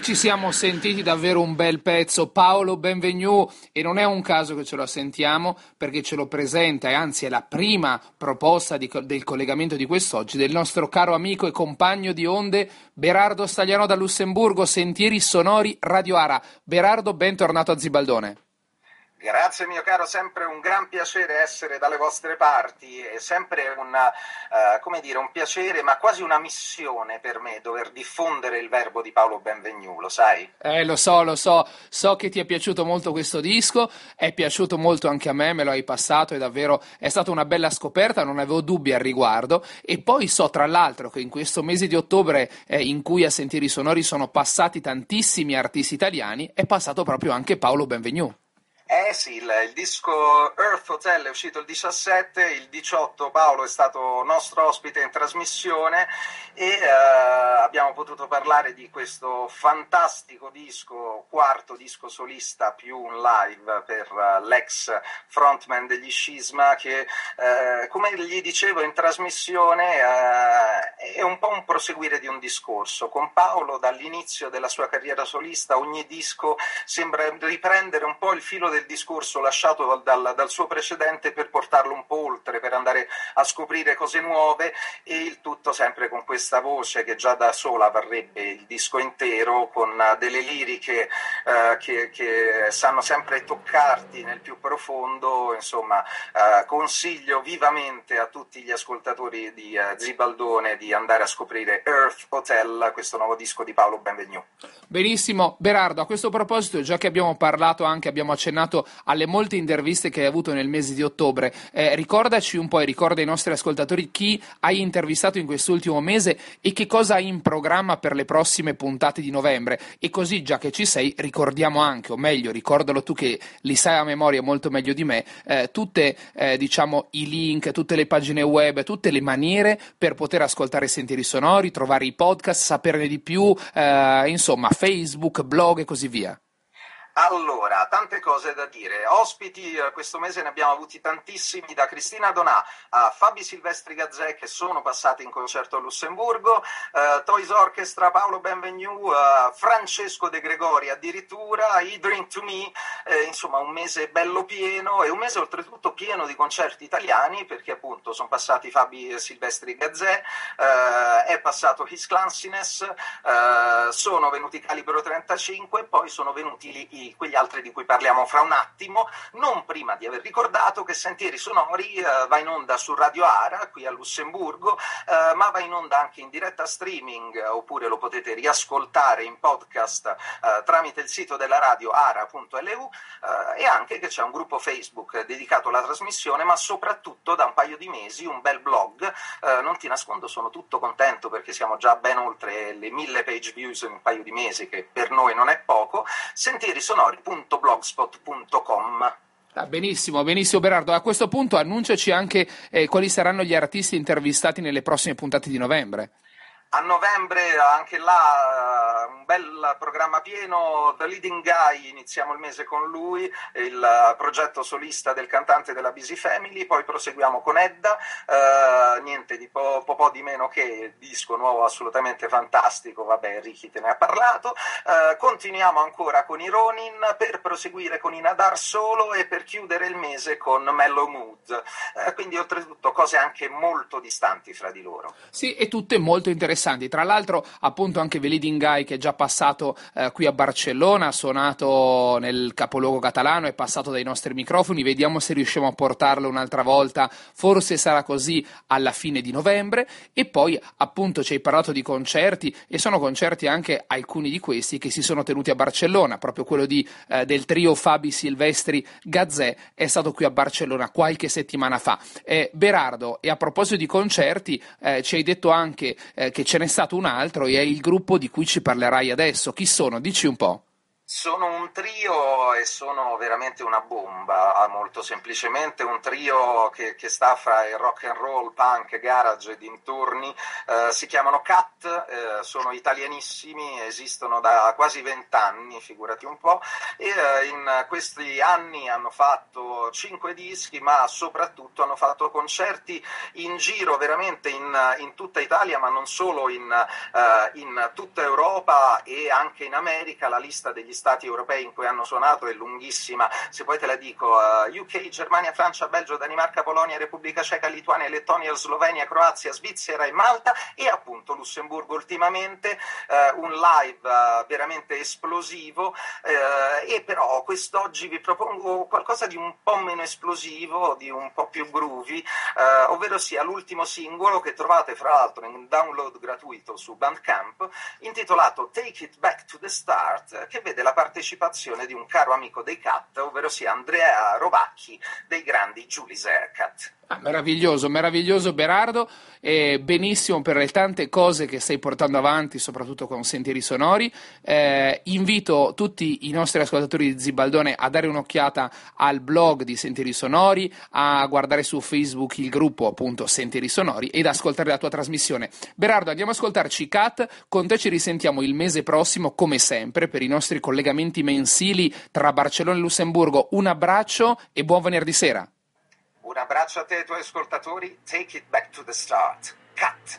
Ci siamo sentiti davvero un bel pezzo, Paolo Benvenu, e non è un caso che ce lo sentiamo, perché ce lo presenta, e anzi è la prima proposta di, del collegamento di quest'oggi, del nostro caro amico e compagno di onde Berardo Stagliano da Lussemburgo, Sentieri Sonori Radio Ara. Berardo, bentornato a Zibaldone. Grazie mio caro, sempre un gran piacere essere dalle vostre parti, è sempre una, uh, come dire, un piacere ma quasi una missione per me dover diffondere il verbo di Paolo Benvenu, lo sai? Eh lo so, lo so, so che ti è piaciuto molto questo disco, è piaciuto molto anche a me, me lo hai passato e davvero è stata una bella scoperta, non avevo dubbi al riguardo, e poi so tra l'altro che in questo mese di ottobre eh, in cui a Sentieri Sonori sono passati tantissimi artisti italiani, è passato proprio anche Paolo Benvenu. Eh sì, il, il disco Earth Hotel è uscito il diciassette, il diciotto Paolo è stato nostro ospite in trasmissione e eh, abbiamo potuto parlare di questo fantastico disco, quarto disco solista più un live per uh, l'ex frontman degli Scisma che, eh, come gli dicevo in trasmissione, eh, è un po' un proseguire di un discorso. Con Paolo dall'inizio della sua carriera solista ogni disco sembra riprendere un po' il filo del discorso lasciato dal, dal, dal suo precedente per portarlo un po' oltre, per andare a scoprire cose nuove, e il tutto sempre con questa voce che già da sola varrebbe il disco intero, con delle liriche eh, che, che sanno sempre toccarti nel più profondo. Insomma, eh, consiglio vivamente a tutti gli ascoltatori di eh, Zibaldone di andare a scoprire Earth Hotel, questo nuovo disco di Paolo Benvenu. Benissimo, Berardo, a questo proposito, già che abbiamo parlato anche, abbiamo accennato alle molte interviste che hai avuto nel mese di ottobre, eh, ricordaci un po' e ricorda ai nostri ascoltatori chi hai intervistato in quest'ultimo mese e che cosa hai in programma per le prossime puntate di novembre, e così già che ci sei ricordiamo anche, o meglio ricordalo tu che li sai a memoria molto meglio di me, eh, tutte eh, diciamo i link, tutte le pagine web, tutte le maniere per poter ascoltare Sentieri Sonori, trovare i podcast, saperne di più, eh, insomma Facebook, blog e così via. Allora, tante cose da dire. Ospiti eh, questo mese ne abbiamo avuti tantissimi, da Cristina Donà a Fabi Silvestri Gazzè, che sono passati in concerto a Lussemburgo, eh, Toys Orchestra, Paolo Benvenu, eh, Francesco De Gregori addirittura, I Drink to Me, eh, insomma un mese bello pieno, e un mese oltretutto pieno di concerti italiani, perché appunto sono passati Fabi Silvestri Gazzè, eh, è passato His Clanciness, eh, sono venuti Calibro trentacinque, poi sono venuti lì quegli altri di cui parliamo fra un attimo, non prima di aver ricordato che Sentieri Sonori eh, va in onda su Radio Ara qui a Lussemburgo, eh, ma va in onda anche in diretta streaming, eh, oppure lo potete riascoltare in podcast eh, tramite il sito della radio ara punto l u, eh, e anche che c'è un gruppo Facebook dedicato alla trasmissione, ma soprattutto da un paio di mesi un bel blog. Eh, non ti nascondo, sono tutto contento perché siamo già ben oltre le mille page views in un paio di mesi, che per noi non è poco. Sentieri sonori punto blogspot punto com. Ah, benissimo, benissimo Berardo. A questo punto annunciaci anche eh, quali saranno gli artisti intervistati nelle prossime puntate di novembre. A novembre anche là un bel programma pieno, The Leading Guy, iniziamo il mese con lui, il progetto solista del cantante della Busy Family, poi proseguiamo con Edda, eh, niente di po', po' po' di meno che disco nuovo assolutamente fantastico, vabbè Ricky te ne ha parlato, eh, continuiamo ancora con i Ronin per proseguire con i Nadar solo e per chiudere il mese con Mellow Mood, eh, quindi oltretutto cose anche molto distanti fra di loro. Sì, e tutte molto interessanti. Tra l'altro appunto anche The Leading Guy, che è già passato eh, qui a Barcellona, ha suonato nel capoluogo catalano, è passato dai nostri microfoni, vediamo se riusciamo a portarlo un'altra volta, forse sarà così alla fine di novembre. E poi appunto ci hai parlato di concerti, e sono concerti anche alcuni di questi che si sono tenuti a Barcellona, proprio quello di, eh, del trio Fabi Silvestri Gazzè è stato qui a Barcellona qualche settimana fa. Eh, Berardo, e a proposito di concerti, eh, ci hai detto anche eh, che ce n'è stato un altro, e è il gruppo di cui ci parlerai adesso. Chi sono? Dici un po'. Sono un trio e sono veramente una bomba, molto semplicemente un trio che, che sta fra il rock and roll, punk, garage e dintorni. Eh, si chiamano Cat, eh, sono italianissimi, esistono da quasi vent'anni, figurati un po', e eh, in questi anni hanno fatto cinque dischi, ma soprattutto hanno fatto concerti in giro veramente in, in tutta Italia, ma non solo, in, eh, in tutta Europa e anche in America. La lista degli stati europei in cui hanno suonato è lunghissima, se poi te la dico: uh, U K, Germania, Francia, Belgio, Danimarca, Polonia, Repubblica Ceca, Lituania, Lettonia, Slovenia, Croazia, Svizzera e Malta, e appunto Lussemburgo ultimamente, uh, un live uh, veramente esplosivo, uh, e però quest'oggi vi propongo qualcosa di un po' meno esplosivo, di un po' più groovy, uh, ovvero sia l'ultimo singolo che trovate fra l'altro in download gratuito su Bandcamp, intitolato Take It Back to the Start, che vede la partecipazione di un caro amico dei Cat, ovvero sia Andrea Rovacchi dei grandi Julius Aircat. Ah, meraviglioso, meraviglioso Berardo, e benissimo per le tante cose che stai portando avanti, soprattutto con Sentieri Sonori. Eh, invito tutti i nostri ascoltatori di Zibaldone a dare un'occhiata al blog di Sentieri Sonori, a guardare su Facebook il gruppo appunto Sentieri Sonori ed ascoltare la tua trasmissione. Berardo, andiamo a ascoltarci Cat, con te ci risentiamo il mese prossimo come sempre per i nostri collegamenti mensili tra Barcellona e Lussemburgo. Un abbraccio e buon venerdì sera. Un abbraccio a te e ai tuoi ascoltatori. Take it back to the start. Cat.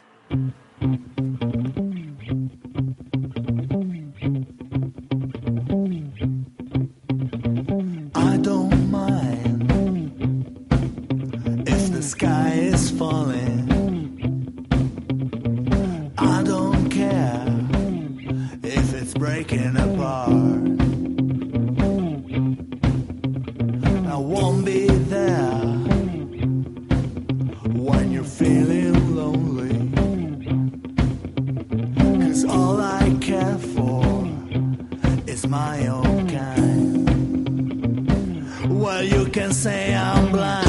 I don't mind if the sky is falling. I don't care if it's breaking apart. I won't be there when you're feeling lonely, 'cause all I care for is my own kind. Well, you can say I'm blind.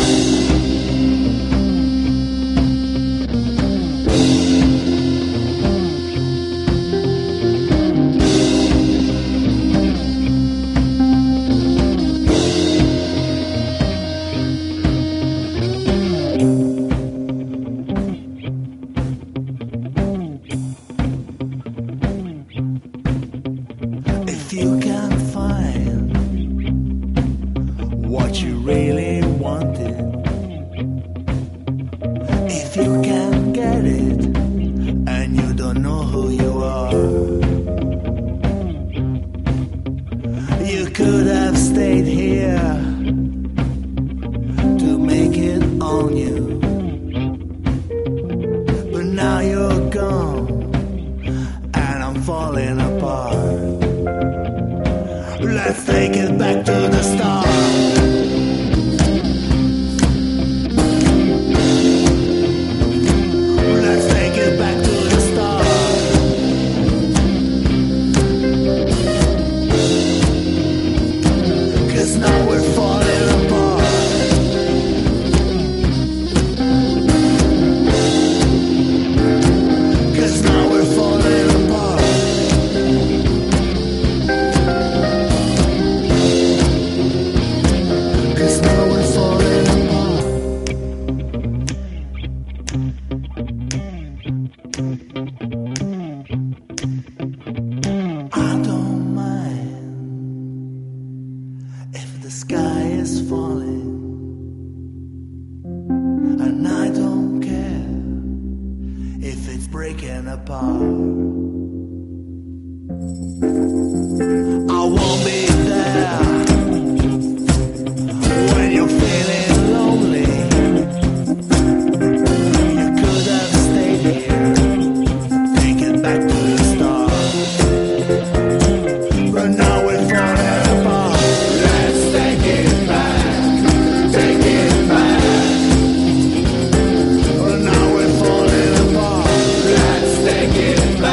Take it back.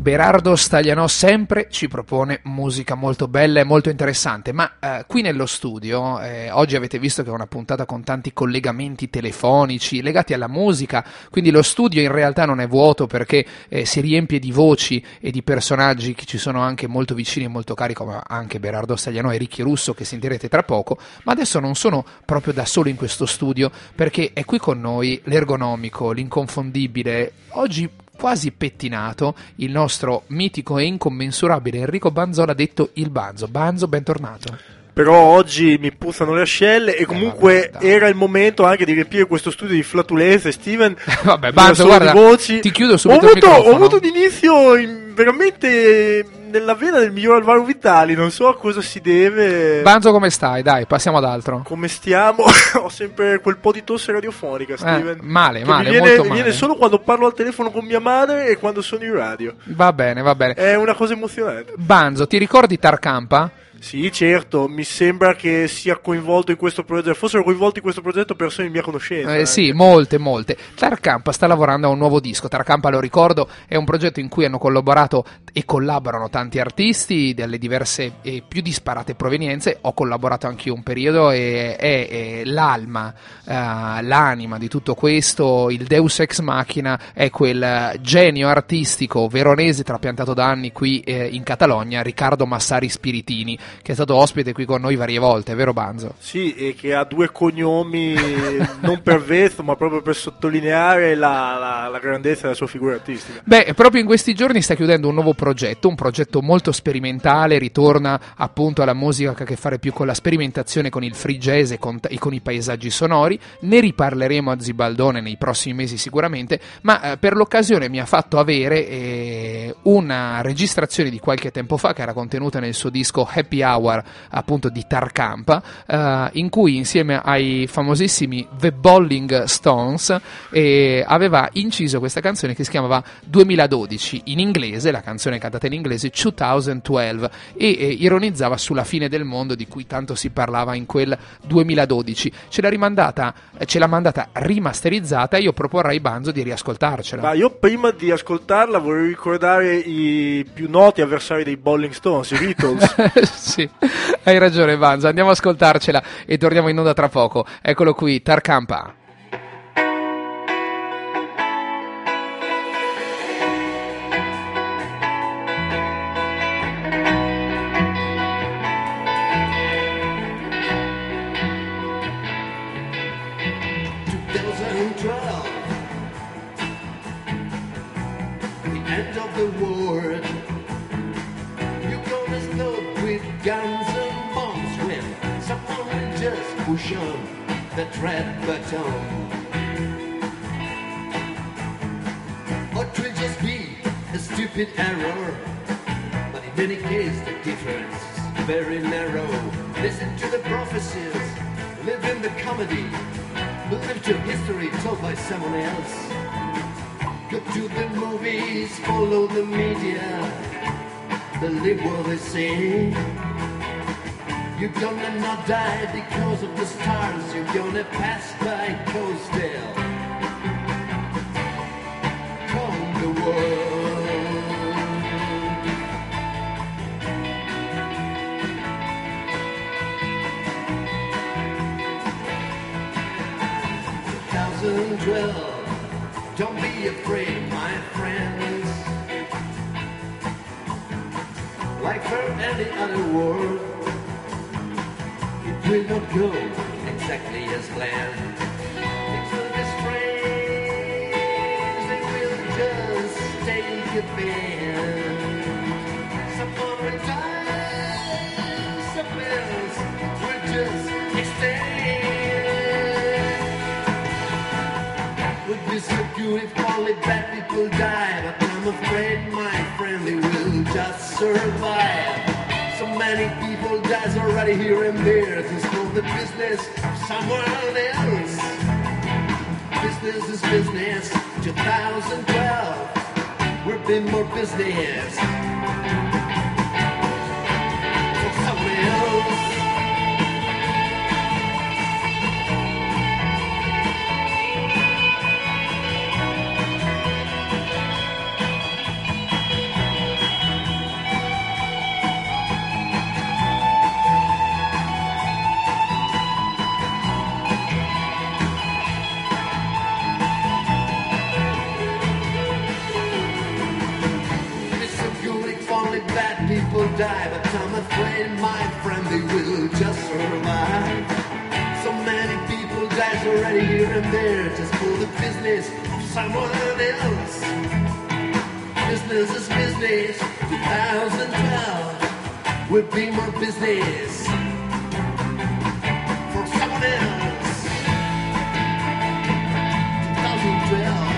Berardo Staglianò sempre ci propone musica molto bella e molto interessante, ma eh, qui nello studio eh, oggi avete visto che è una puntata con tanti collegamenti telefonici legati alla musica, quindi lo studio in realtà non è vuoto perché eh, si riempie di voci e di personaggi che ci sono anche molto vicini e molto cari, come anche Berardo Staglianò e Ricky Russo, che sentirete tra poco, ma adesso non sono proprio da solo in questo studio perché è qui con noi l'ergonomico, l'inconfondibile, oggi quasi pettinato, il nostro mitico e incommensurabile Enrico Banzola, detto il Banzo. Banzo, bentornato. Però oggi mi puzzano le ascelle e comunque eh, vabbè, era il momento anche di riempire questo studio di flatulenze. Steven, vabbè, Banzo, guarda, voci. Ti chiudo subito ho avuto, il microfono. Ho avuto d'inizio in, veramente nella vena del miglior Alvaro Vitali, non so a cosa si deve. Banzo, come stai? Dai, passiamo ad altro. Come stiamo? Ho sempre quel po' di tosse radiofonica, Steven. Eh, male, male, mi viene, molto mi male. viene solo quando parlo al telefono con mia madre e quando sono in radio. Va bene, va bene. È una cosa emozionante. Banzo, ti ricordi Tarcampa? Sì, certo, mi sembra che sia coinvolto in questo progetto, fossero coinvolti in questo progetto persone di mia conoscenza. Eh, sì, molte, molte. Tarcampa sta lavorando a un nuovo disco. Tarcampa, lo ricordo, è un progetto in cui hanno collaborato e collaborano tanti artisti delle diverse e più disparate provenienze. Ho collaborato anch'io un periodo e è, è l'alma, uh, l'anima di tutto questo, il Deus Ex Machina, è quel genio artistico veronese trapiantato da anni qui eh, in Catalogna, Riccardo Massari Spiritini, che è stato ospite qui con noi varie volte, vero Banzo? Sì, e che ha due cognomi non per vezzo, ma proprio per sottolineare la, la, la grandezza della sua figura artistica. Beh, proprio in questi giorni sta chiudendo un nuovo progetto, un progetto molto sperimentale, ritorna appunto alla musica che ha a che fare più con la sperimentazione, con il free jazz e con, e con i paesaggi sonori. Ne riparleremo a Zibaldone nei prossimi mesi sicuramente, ma eh, per l'occasione mi ha fatto avere eh, una registrazione di qualche tempo fa che era contenuta nel suo disco Happy Hour, appunto di Tarcampa, eh, in cui insieme ai famosissimi The Bolling Stones eh, aveva inciso questa canzone che si chiamava duemiladodici, in inglese, la canzone cantata in inglese duemiladodici, e eh, ironizzava sulla fine del mondo di cui tanto si parlava in quel duemiladodici. Ce l'ha rimandata, eh, ce l'ha mandata rimasterizzata e io proporrei, Banzo, di riascoltarcela. Ma io prima di ascoltarla vorrei ricordare i più noti avversari dei Bolling Stones, i Beatles. Sì, hai ragione Banzo, andiamo a ascoltarcela e torniamo in onda tra poco. Eccolo qui, Tarcampa. Push on that red button, or it will just be a stupid error, but in any case the difference is very narrow. Listen to the prophecies, live in the comedy, believe to history told by someone else. Go to the movies, follow the media, believe what they say. You're gonna not die because of the stars. You're gonna pass by Coastal from the world. twenty twelve, don't be afraid, my friends. Like for any other world, will not go exactly as planned. Things will be strange, they will just take a bend. Someone will die, some else will just extend. Would be so good if only bad people die, but I'm afraid, my friend, they will just survive. So many people dies already here and there. This is the business of someone else. Business is business. twenty twelve, we'll be more business for someone else. die, but I'm afraid, my friend, they will just survive. So many people dies already here and there just for the business of someone else. Business is business. twenty twelve will be more business for someone else. twenty twelve.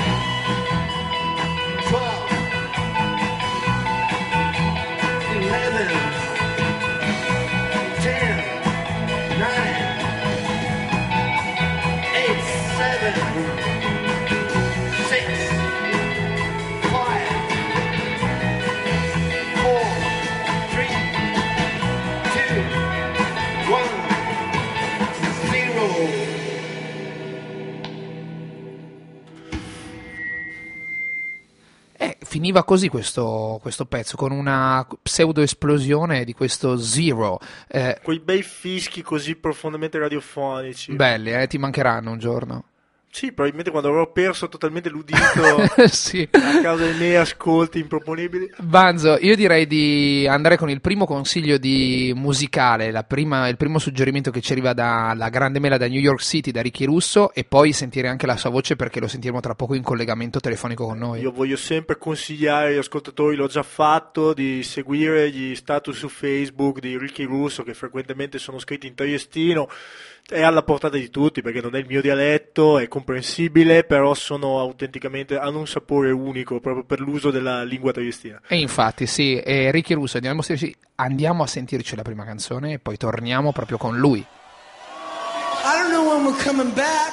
Finiva così questo, questo pezzo, con una pseudo esplosione di questo Zero. Eh, Quei bei fischi così profondamente radiofonici. Belli, eh, ti mancheranno un giorno. Sì, probabilmente quando avrò perso totalmente l'udito sì. a causa dei miei ascolti improponibili. Banzo, io direi di andare con il primo consiglio di musicale, la prima, il primo suggerimento che ci arriva dalla grande mela da New York City, da Ricky Russo, e poi sentire anche la sua voce perché lo sentiremo tra poco in collegamento telefonico con noi. Io voglio sempre consigliare agli ascoltatori, l'ho già fatto, di seguire gli status su Facebook di Ricky Russo, che frequentemente sono scritti in triestino. È alla portata di tutti perché non è il mio dialetto, è comprensibile, però sono autenticamente, hanno un sapore unico proprio per l'uso della lingua triestina. E infatti sì, e Ricky Russo, andiamo a, sentirci, andiamo a sentirci la prima canzone e poi torniamo proprio con lui. I don't know when we're coming back,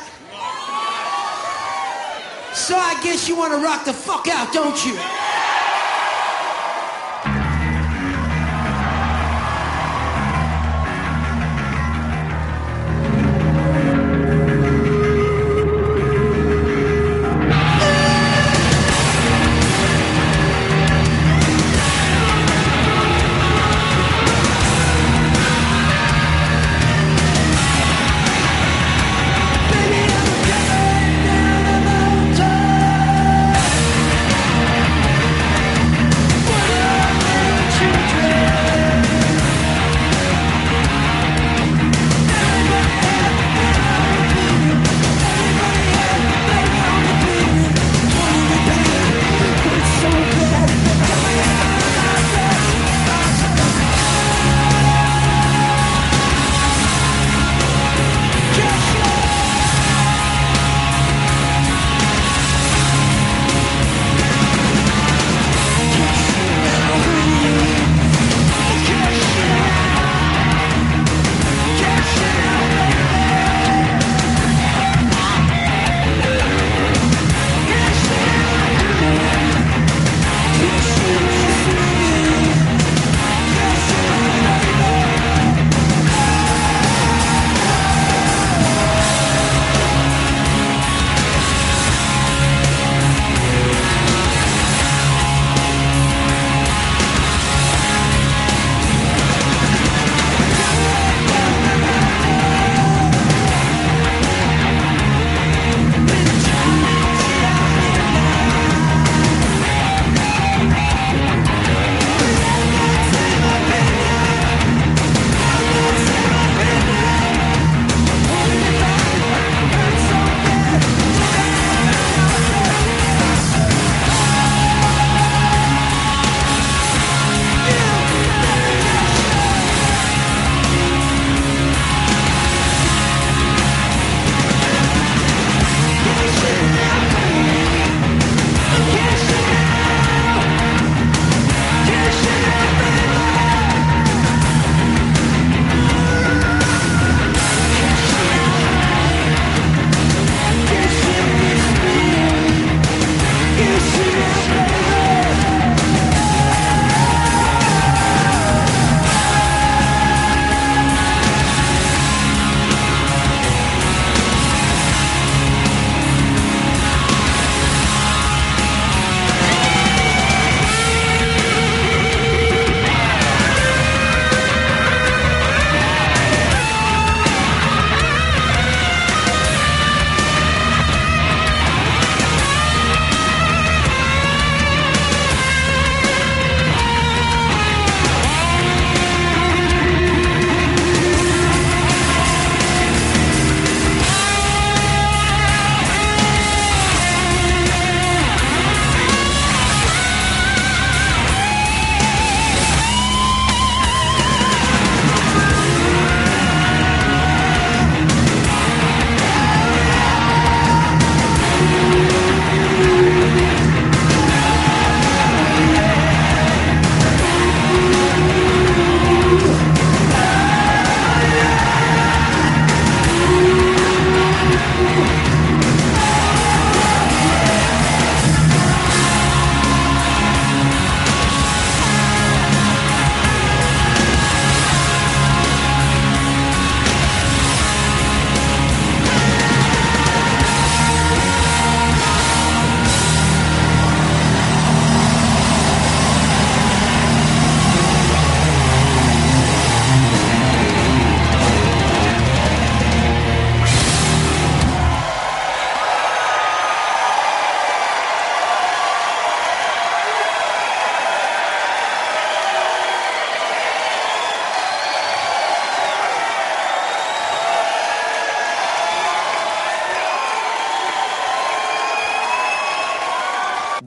so I guess you wanna rock the fuck out, don't you? Baby, I'm coming down the mountain.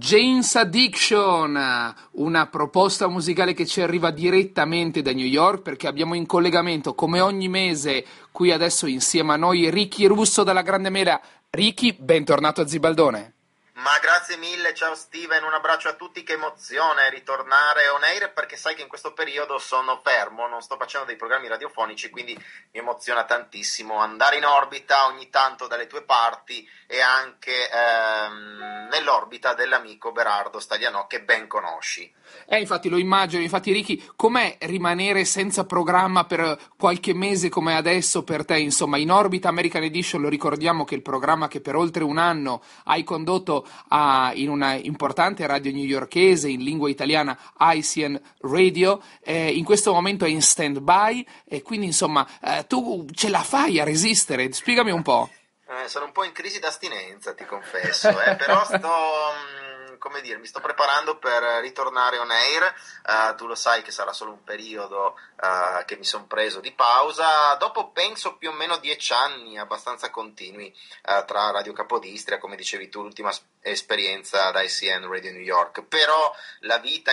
Jane's Addiction, una proposta musicale che ci arriva direttamente da New York, perché abbiamo in collegamento come ogni mese qui adesso insieme a noi Ricky Russo dalla Grande Mela. Ricky, bentornato a Zibaldone. Ma grazie mille, ciao Steven, un abbraccio a tutti, che emozione ritornare on air, perché sai che in questo periodo sono fermo, non sto facendo dei programmi radiofonici, quindi mi emoziona tantissimo andare in orbita ogni tanto dalle tue parti e anche ehm, nell'orbita dell'amico Berardo Staglianò, che ben conosci. Eh, infatti lo immagino, infatti Ricky, com'è rimanere senza programma per qualche mese come adesso per te? Insomma, in Orbita American Edition, lo ricordiamo che è il programma che per oltre un anno hai condotto a, in una importante radio newyorkese in lingua italiana, I C N Radio, eh, in questo momento è in stand-by e quindi insomma eh, tu ce la fai a resistere, spiegami un po'. Eh, sono un po' in crisi d'astinenza, ti confesso, eh, però sto... come dire, mi sto preparando per ritornare on air, uh, tu lo sai che sarà solo un periodo uh, che mi sono preso di pausa, dopo penso più o meno dieci anni abbastanza continui uh, tra Radio Capodistria, come dicevi tu, l'ultima esperienza da I C N Radio New York, però la vita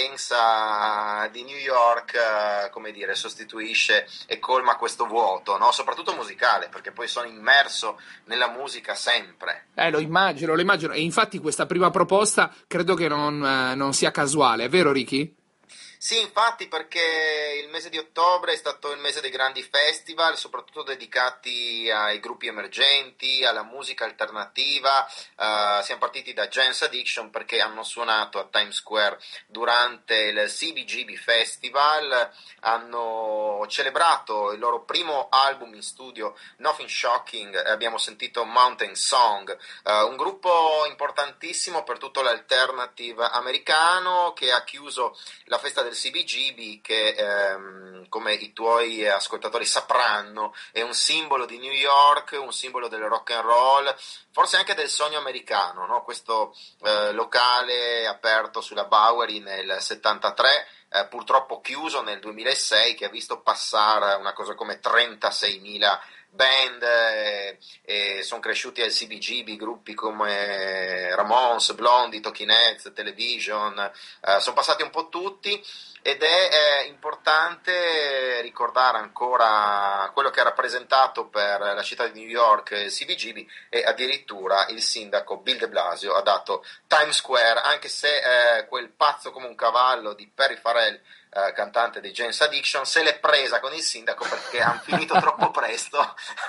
intensa di New York, uh, come dire, sostituisce e colma questo vuoto, no? Soprattutto musicale, perché poi sono immerso nella musica sempre. Eh, lo immagino, lo immagino, e infatti questa prima proposta credo che non, eh, non sia casuale, è vero Ricky? Sì, infatti, perché il mese di ottobre è stato il mese dei grandi festival, soprattutto dedicati ai gruppi emergenti, alla musica alternativa. Uh, siamo partiti da Jane's Addiction perché hanno suonato a Times Square durante il C B G B Festival, hanno celebrato il loro primo album in studio, Nothing Shocking, abbiamo sentito Mountain Song, uh, un gruppo importantissimo per tutto l'alternative americano che ha chiuso la festa del C B G B, che ehm, come i tuoi ascoltatori sapranno è un simbolo di New York, un simbolo del rock and roll, forse anche del sogno americano, no? Questo eh, locale aperto sulla Bowery nel settantatré, eh, purtroppo chiuso nel duemilasei, che ha visto passare una cosa come trentaseimila band, e, e sono cresciuti al C B G B gruppi come Ramones, Blondie, Talking Heads, Television, eh, sono passati un po' tutti, ed è eh, importante ricordare ancora quello che ha rappresentato per la città di New York il C B G B, e addirittura il sindaco Bill de Blasio ha dato Times Square, anche se eh, quel pazzo come un cavallo di Perry Farrell, Uh, cantante dei Jane's Addiction, se l'è presa con il sindaco perché hanno finito troppo presto.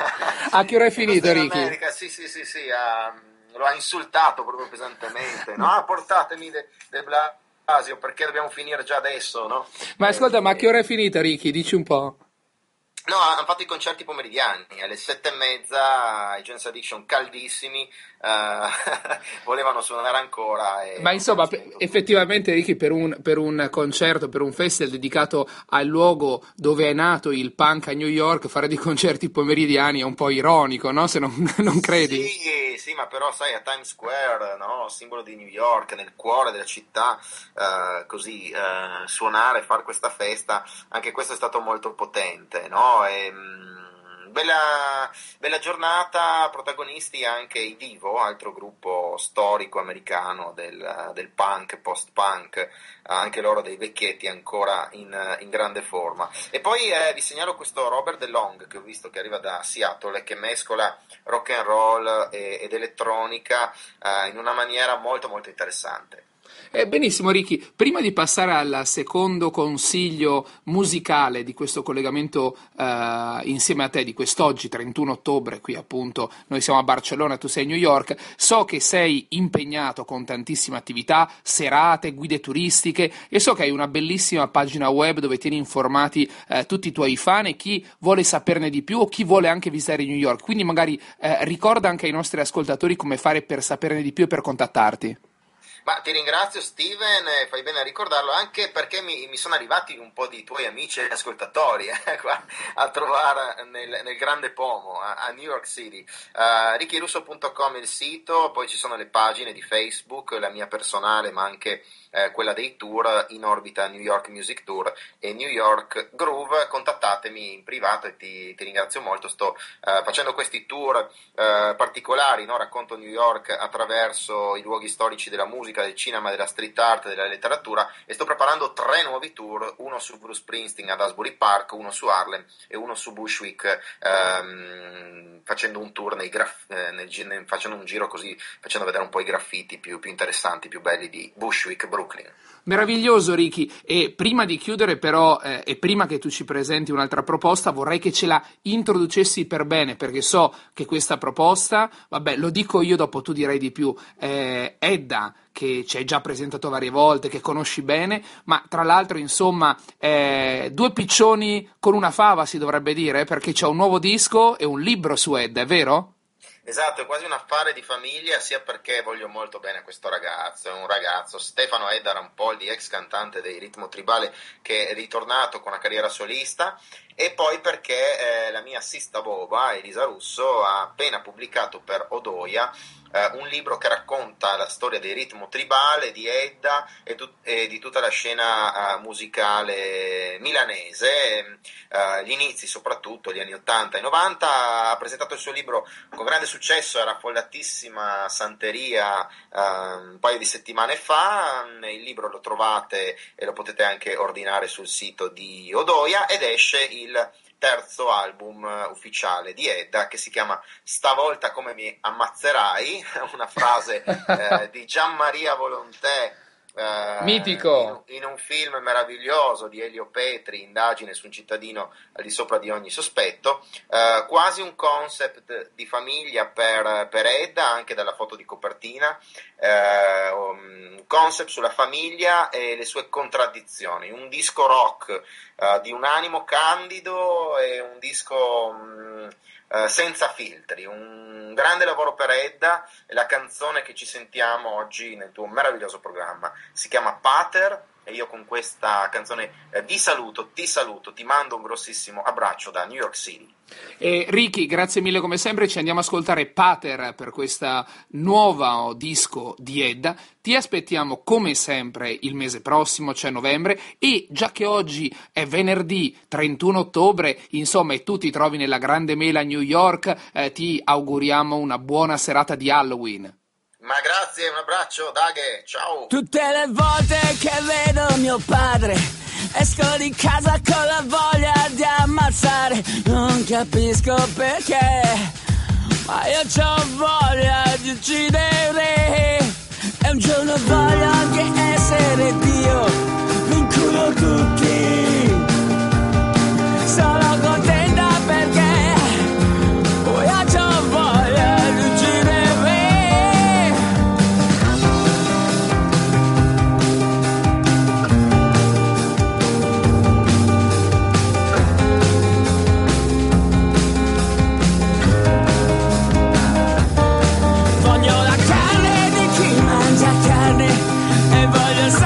A che ora è finito, Ricky? America, sì, sì, sì, sì, uh, lo ha insultato proprio pesantemente. No, portatemi De, De Blasio perché dobbiamo finire già adesso, no? Ma ascolta, eh, ma a che ora è finita, Ricky? Dici un po'. No, hanno fatto i concerti pomeridiani, alle sette e mezza, i Jane's Addiction caldissimi, uh, volevano suonare ancora. E Ma insomma, pe- effettivamente Ricky, per un, per un concerto, per un festival dedicato al luogo dove è nato il punk a New York, fare dei concerti pomeridiani è un po' ironico, no? Se non, non credi? Sì, sì, ma però sai, a Times Square, no? Simbolo di New York, nel cuore della città, uh, così uh, suonare, fare questa festa, anche questo è stato molto potente, no? E, mh, bella, bella giornata, protagonisti anche i Divo, altro gruppo storico americano del, del punk, post-punk, anche loro dei vecchietti ancora in, in grande forma. E poi eh, vi segnalo questo Robert DeLong che ho visto che arriva da Seattle e che mescola rock and roll e, ed elettronica eh, in una maniera molto molto interessante. Eh, benissimo Ricky, prima di passare al secondo consiglio musicale di questo collegamento eh, insieme a te di quest'oggi trentuno ottobre, qui appunto noi siamo a Barcellona, tu sei a New York, so che sei impegnato con tantissime attività, serate, guide turistiche, e so che hai una bellissima pagina web dove tieni informati eh, tutti i tuoi fan e chi vuole saperne di più o chi vuole anche visitare New York, quindi magari eh, ricorda anche ai nostri ascoltatori come fare per saperne di più e per contattarti. Ma ti ringrazio Steven, eh, fai bene a ricordarlo, anche perché mi, mi sono arrivati un po' di tuoi amici e ascoltatori eh, qua, a trovare nel, nel Grande Pomo, a, a New York City. Uh, ricky russo punto com è il sito, poi ci sono le pagine di Facebook, la mia personale ma anche eh, quella dei tour, In Orbita New York Music Tour e New York Groove. Contattatemi in privato e ti, ti ringrazio molto, sto uh, facendo questi tour uh, particolari, no? Racconto New York attraverso i luoghi storici della musica, musica, del cinema, della street art, della letteratura, e sto preparando tre nuovi tour, uno su Bruce Springsteen ad Asbury Park, uno su Harlem e uno su Bushwick, ehm, facendo un tour nei graf- eh, nel, nel, facendo un giro così, facendo vedere un po' i graffiti più, più interessanti, più belli di Bushwick, Brooklyn. Meraviglioso, Ricky. E prima di chiudere però, eh, e prima che tu ci presenti un'altra proposta, vorrei che ce la introducessi per bene, perché so che questa proposta, vabbè, lo dico io, dopo tu direi di più, eh, Edda, che ci hai già presentato varie volte, che conosci bene, ma tra l'altro, insomma, eh, due piccioni con una fava si dovrebbe dire, perché c'è un nuovo disco e un libro su Edda, è vero? Esatto, è quasi un affare di famiglia, sia perché voglio molto bene a questo ragazzo, è un ragazzo, Stefano Edda Rampoldi, ex cantante dei Ritmo Tribale, che è ritornato con una carriera solista, e poi perché eh, la mia sista boba, Elisa Russo, ha appena pubblicato per Odoia eh, un libro che racconta la storia dei Ritmo Tribale, di Edda e, tu- e di tutta la scena uh, musicale milanese, uh, gli inizi soprattutto, gli anni ottanta e novanta. Ha presentato il suo libro con grande successo, era affollatissima Santeria uh, un paio di settimane fa. Il libro lo trovate e lo potete anche ordinare sul sito di Odoia, ed esce il il terzo album ufficiale di Edda, che si chiama Stavolta come mi ammazzerai, una frase eh, di Gianmaria Volonté, eh, mitico, in, in un film meraviglioso di Elio Petri, Indagine su un cittadino al di sopra di ogni sospetto, eh, quasi un concept di famiglia per, per Edda, anche dalla foto di copertina, eh, un concept sulla famiglia e le sue contraddizioni, un disco rock uh, di un animo candido e un disco um, uh, senza filtri, un grande lavoro per Edda, e la canzone che ci sentiamo oggi nel tuo meraviglioso programma si chiama Pater, e io con questa canzone eh, vi saluto, ti saluto, ti mando un grossissimo abbraccio da New York City. E Ricky, grazie mille come sempre, ci andiamo a ascoltare Pater per questa nuova disco di Edda. Ti aspettiamo come sempre il mese prossimo, cioè novembre, e già che oggi è venerdì trentuno ottobre, insomma, e tu ti trovi nella Grande Mela a New York, eh, ti auguriamo una buona serata di Halloween. Ma grazie, un abbraccio, Daghe, ciao! Tutte le volte che vedo mio padre esco di casa con la voglia di ammazzare. Non capisco perché, ma io c'ho voglia di uccidere. E un giorno voglio anche essere Dio, mi inculo tutti. Sono contenta perché io c'ho voglia di uccidere. Voglio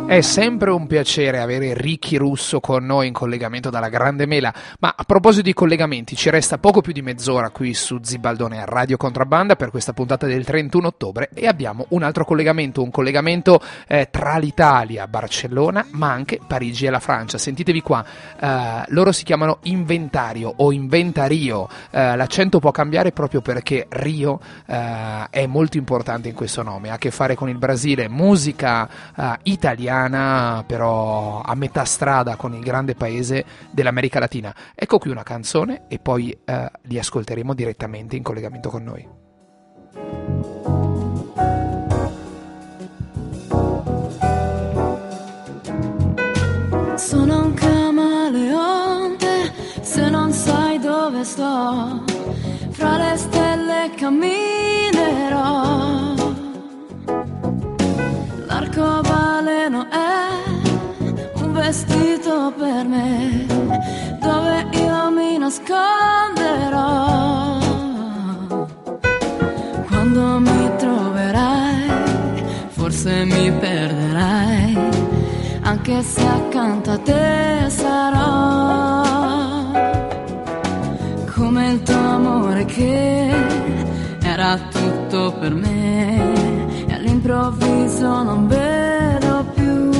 È sempre un piacere avere Ricky Russo con noi in collegamento dalla Grande Mela, ma a proposito di collegamenti ci resta poco più di mezz'ora qui su Zibaldone a Radio Contrabbanda per questa puntata del trentuno ottobre e abbiamo un altro collegamento, un collegamento eh, tra l'Italia, Barcellona, ma anche Parigi e la Francia. Sentitevi qua, eh, loro si chiamano Inventario o Inventario, eh, l'accento può cambiare proprio perché Rio eh, è molto importante in questo nome, ha a che fare con il Brasile, musica eh, italiana però a metà strada con il grande paese dell'America Latina. Ecco qui una canzone e poi eh, li ascolteremo direttamente in collegamento con noi. Sono un camaleonte, se non sai dove sto, fra le stelle camminerò. L'arcobaleno è un vestito per me, dove io mi nasconderò. Quando mi troverai, forse mi perderai, anche se accanto a te sarò. Come il tuo amore che era tutto per me, all'improvviso non vedo più.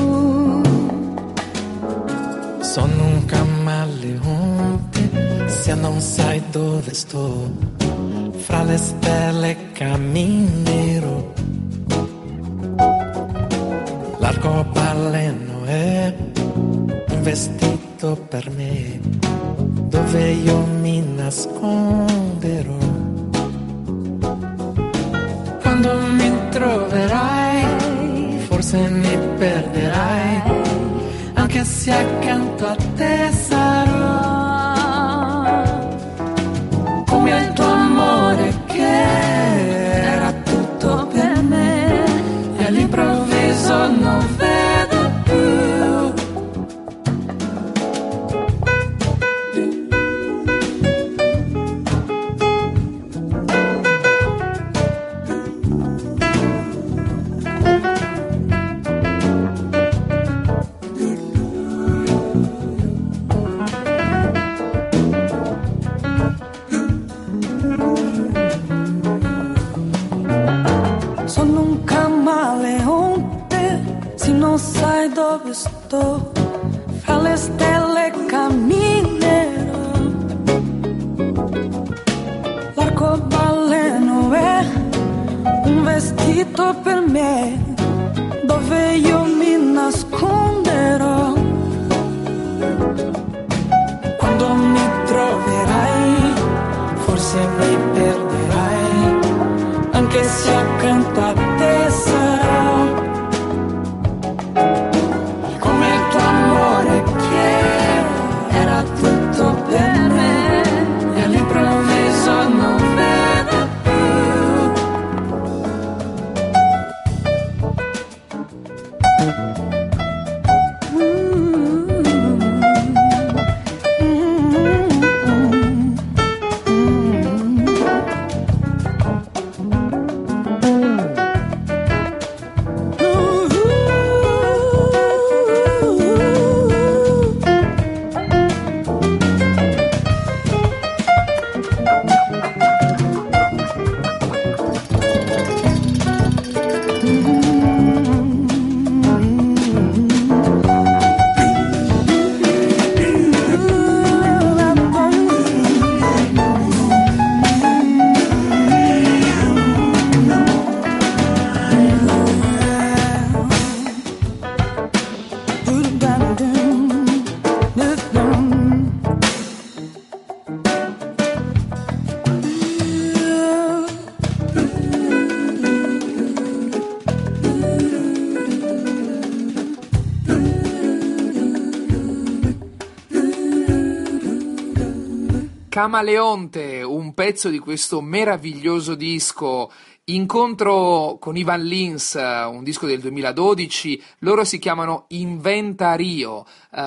Sono un camaleonte, se non sai dove sto, fra le stelle camminerò. L'arcobaleno è un vestito per me, dove io mi nasconderò. Quando mi troverai, forse mi perderai, anche se accanto a te sarò. Come il tuo amore che era tutto per me, e all'improvviso non vedo più. Dove sto, fra le stelle camminerò. L'arcobaleno è un vestito per me, dove io mi nasconderò. Quando mi troverai, forse mi perderai, anche se accanto a te sarò. Camaleonte, un pezzo di questo meraviglioso disco Incontro con Ivan Lins, un disco del duemiladodici, loro si chiamano Inventario, uh,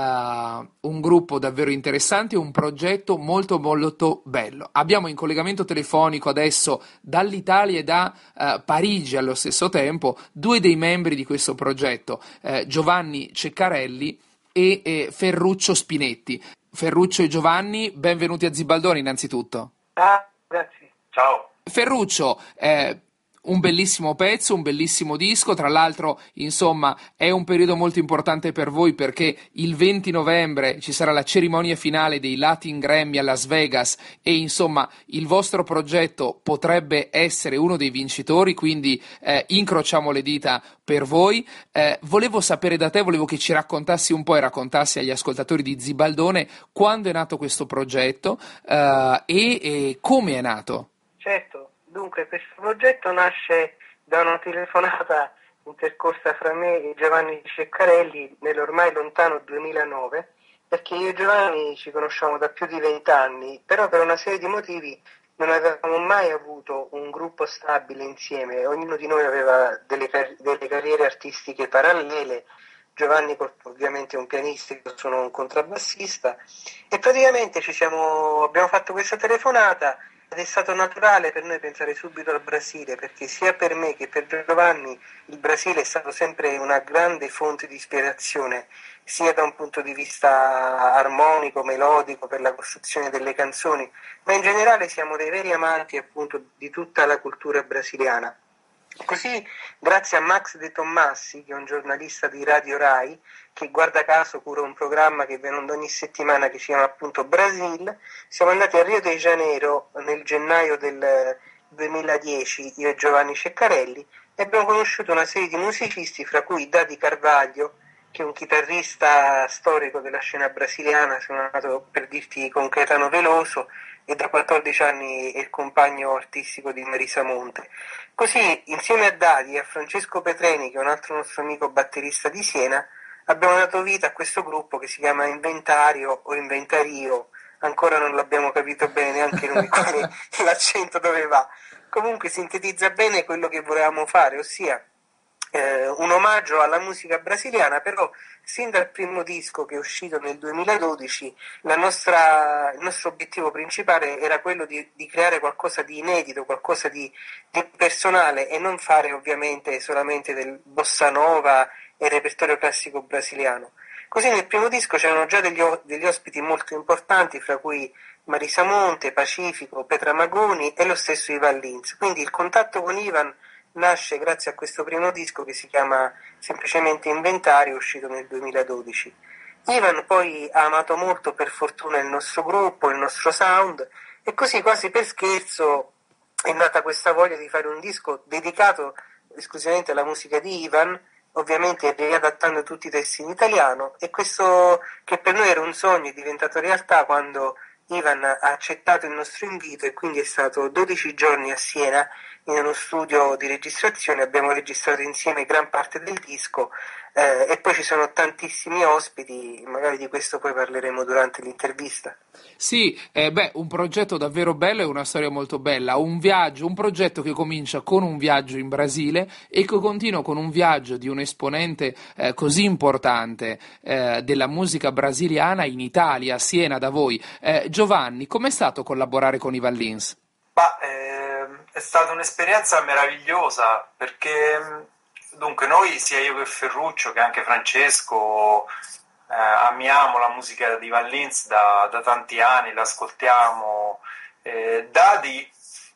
un gruppo davvero interessante, un progetto molto molto bello. Abbiamo in collegamento telefonico adesso dall'Italia e da uh, Parigi allo stesso tempo due dei membri di questo progetto, uh, Giovanni Ceccarelli e, e Ferruccio Spinetti. Ferruccio e Giovanni, benvenuti a Zibaldone innanzitutto. Ah, grazie. Ciao. Ferruccio, eh, un bellissimo pezzo, un bellissimo disco, tra l'altro insomma è un periodo molto importante per voi perché il venti novembre ci sarà la cerimonia finale dei Latin Grammy a Las Vegas e insomma il vostro progetto potrebbe essere uno dei vincitori, quindi eh, incrociamo le dita per voi. Eh, volevo sapere da te, volevo che ci raccontassi un po' e raccontassi agli ascoltatori di Zibaldone quando è nato questo progetto eh, e, e come è nato. Certo. Dunque, questo progetto nasce da una telefonata intercorsa fra me e Giovanni Ceccarelli nell'ormai lontano duemilanove, perché io e Giovanni ci conosciamo da più di vent'anni, però per una serie di motivi non avevamo mai avuto un gruppo stabile insieme, ognuno di noi aveva delle, car- delle carriere artistiche parallele. Giovanni ovviamente è un pianista, io sono un contrabbassista, e praticamente ci siamo, abbiamo fatto questa telefonata. Ed è stato naturale per noi pensare subito al Brasile, perché sia per me che per Giovanni il Brasile è stato sempre una grande fonte di ispirazione, sia da un punto di vista armonico, melodico, per la costruzione delle canzoni, ma in generale siamo dei veri amanti appunto di tutta la cultura brasiliana. Così, grazie a Max De Tommassi, che è un giornalista di Radio Rai, che guarda caso cura un programma che viene ogni settimana che si chiama appunto Brasil, siamo andati a Rio de Janeiro nel gennaio del duemiladieci, io e Giovanni Ceccarelli, e abbiamo conosciuto una serie di musicisti, fra cui Dadi Carvalho, che è un chitarrista storico della scena brasiliana, sono nato per dirti con Caetano Veloso, e da quattordici anni è il compagno artistico di Marisa Monte. Così, insieme a Dadi e a Francesco Petreni, che è un altro nostro amico batterista di Siena, abbiamo dato vita a questo gruppo che si chiama Inventario o Inventario, ancora non l'abbiamo capito bene neanche noi quale l'accento dove va. Comunque sintetizza bene quello che volevamo fare, ossia eh, un omaggio alla musica brasiliana, però sin dal primo disco che è uscito nel duemiladodici la nostra, il nostro obiettivo principale era quello di, di creare qualcosa di inedito, qualcosa di, di personale, e non fare ovviamente solamente del bossa nova e il repertorio classico brasiliano. Così nel primo disco c'erano già degli, degli ospiti molto importanti, fra cui Marisa Monte, Pacifico, Petra Magoni e lo stesso Ivan Lins. Quindi il contatto con Ivan nasce grazie a questo primo disco che si chiama semplicemente Inventario, uscito nel duemiladodici. Ivan poi ha amato molto, per fortuna, il nostro gruppo, il nostro sound, e così quasi per scherzo è nata questa voglia di fare un disco dedicato esclusivamente alla musica di Ivan, ovviamente riadattando tutti i testi in italiano, e questo che per noi era un sogno è diventato realtà quando Ivan ha accettato il nostro invito, e quindi è stato dodici giorni a Siena in uno studio di registrazione, abbiamo registrato insieme gran parte del disco, eh, e poi ci sono tantissimi ospiti, magari di questo poi parleremo durante l'intervista. Sì, eh, beh, un progetto davvero bello e una storia molto bella, un viaggio, un progetto che comincia con un viaggio in Brasile e che continua con un viaggio di un esponente eh, così importante eh, della musica brasiliana in Italia, a Siena, da voi. Eh, Giovanni, com'è stato collaborare con Ivan Lins? Bah, eh, è stata un'esperienza meravigliosa perché dunque noi, sia io che Ferruccio che anche Francesco, eh, amiamo la musica di Ivan Lins da, da tanti anni, l'ascoltiamo. Eh, Dadi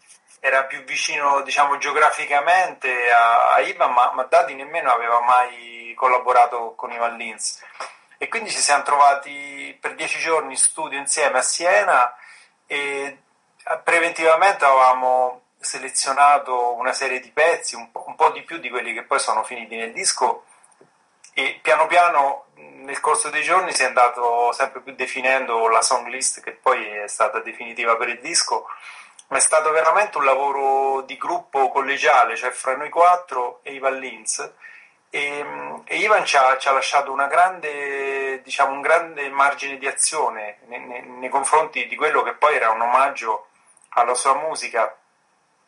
era più vicino, diciamo, geograficamente a, a Ivan, ma, ma Dadi nemmeno aveva mai collaborato con Ivan Lins, e quindi ci siamo trovati per dieci giorni in studio insieme a Siena, e preventivamente avevamo selezionato una serie di pezzi, un po', un po' di più di quelli che poi sono finiti nel disco, e piano piano nel corso dei giorni si è andato sempre più definendo la song list, che poi è stata definitiva per il disco. Ma è stato veramente un lavoro di gruppo collegiale, cioè fra noi quattro e Ivan Lins, e, e Ivan ci ha, ci ha lasciato una grande, diciamo, un grande margine di azione nei, nei, nei confronti di quello che poi era un omaggio alla sua musica,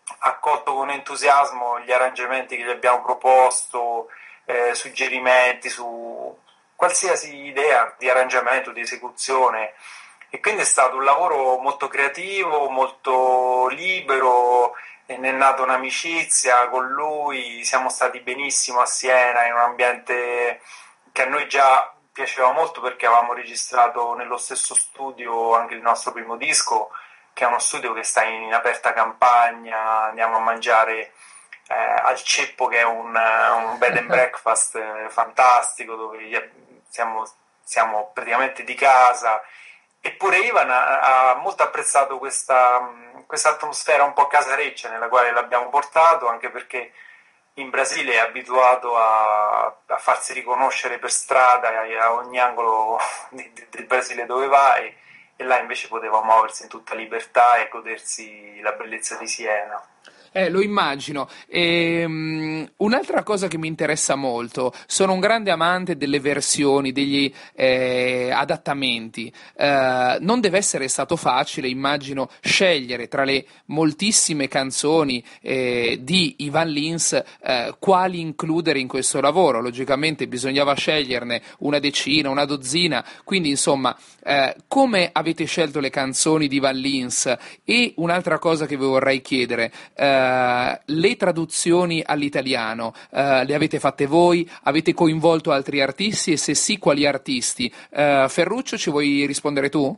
accolto con entusiasmo gli arrangiamenti che gli abbiamo proposto, eh, suggerimenti su qualsiasi idea di arrangiamento, di esecuzione, e quindi è stato un lavoro molto creativo, molto libero, e ne è nata un'amicizia con lui, siamo stati benissimo a Siena in un ambiente che a noi già piaceva molto perché avevamo registrato nello stesso studio anche il nostro primo disco, che è uno studio che sta in aperta campagna, andiamo a mangiare eh, al Ceppo, che è un, un bed and breakfast eh, fantastico, dove siamo, siamo praticamente di casa, eppure Ivan ha, ha molto apprezzato questa, questa atmosfera un po' casareccia nella quale l'abbiamo portato, anche perché in Brasile è abituato a, a farsi riconoscere per strada a ogni angolo del Brasile dove va, e, e là invece poteva muoversi in tutta libertà e godersi la bellezza di Siena. Eh, lo immagino. E, um, un'altra cosa che mi interessa molto, sono un grande amante delle versioni, degli eh, adattamenti. Eh, non deve essere stato facile, immagino, scegliere tra le moltissime canzoni eh, di Ivan Lins eh, quali includere in questo lavoro. Logicamente bisognava sceglierne una decina, una dozzina, quindi insomma eh, come avete scelto le canzoni di Ivan Lins? E un'altra cosa che vi vorrei chiedere, eh, Uh, le traduzioni all'italiano uh, le avete fatte voi? Avete coinvolto altri artisti? E se sì, quali artisti? Uh, Ferruccio, ci vuoi rispondere tu?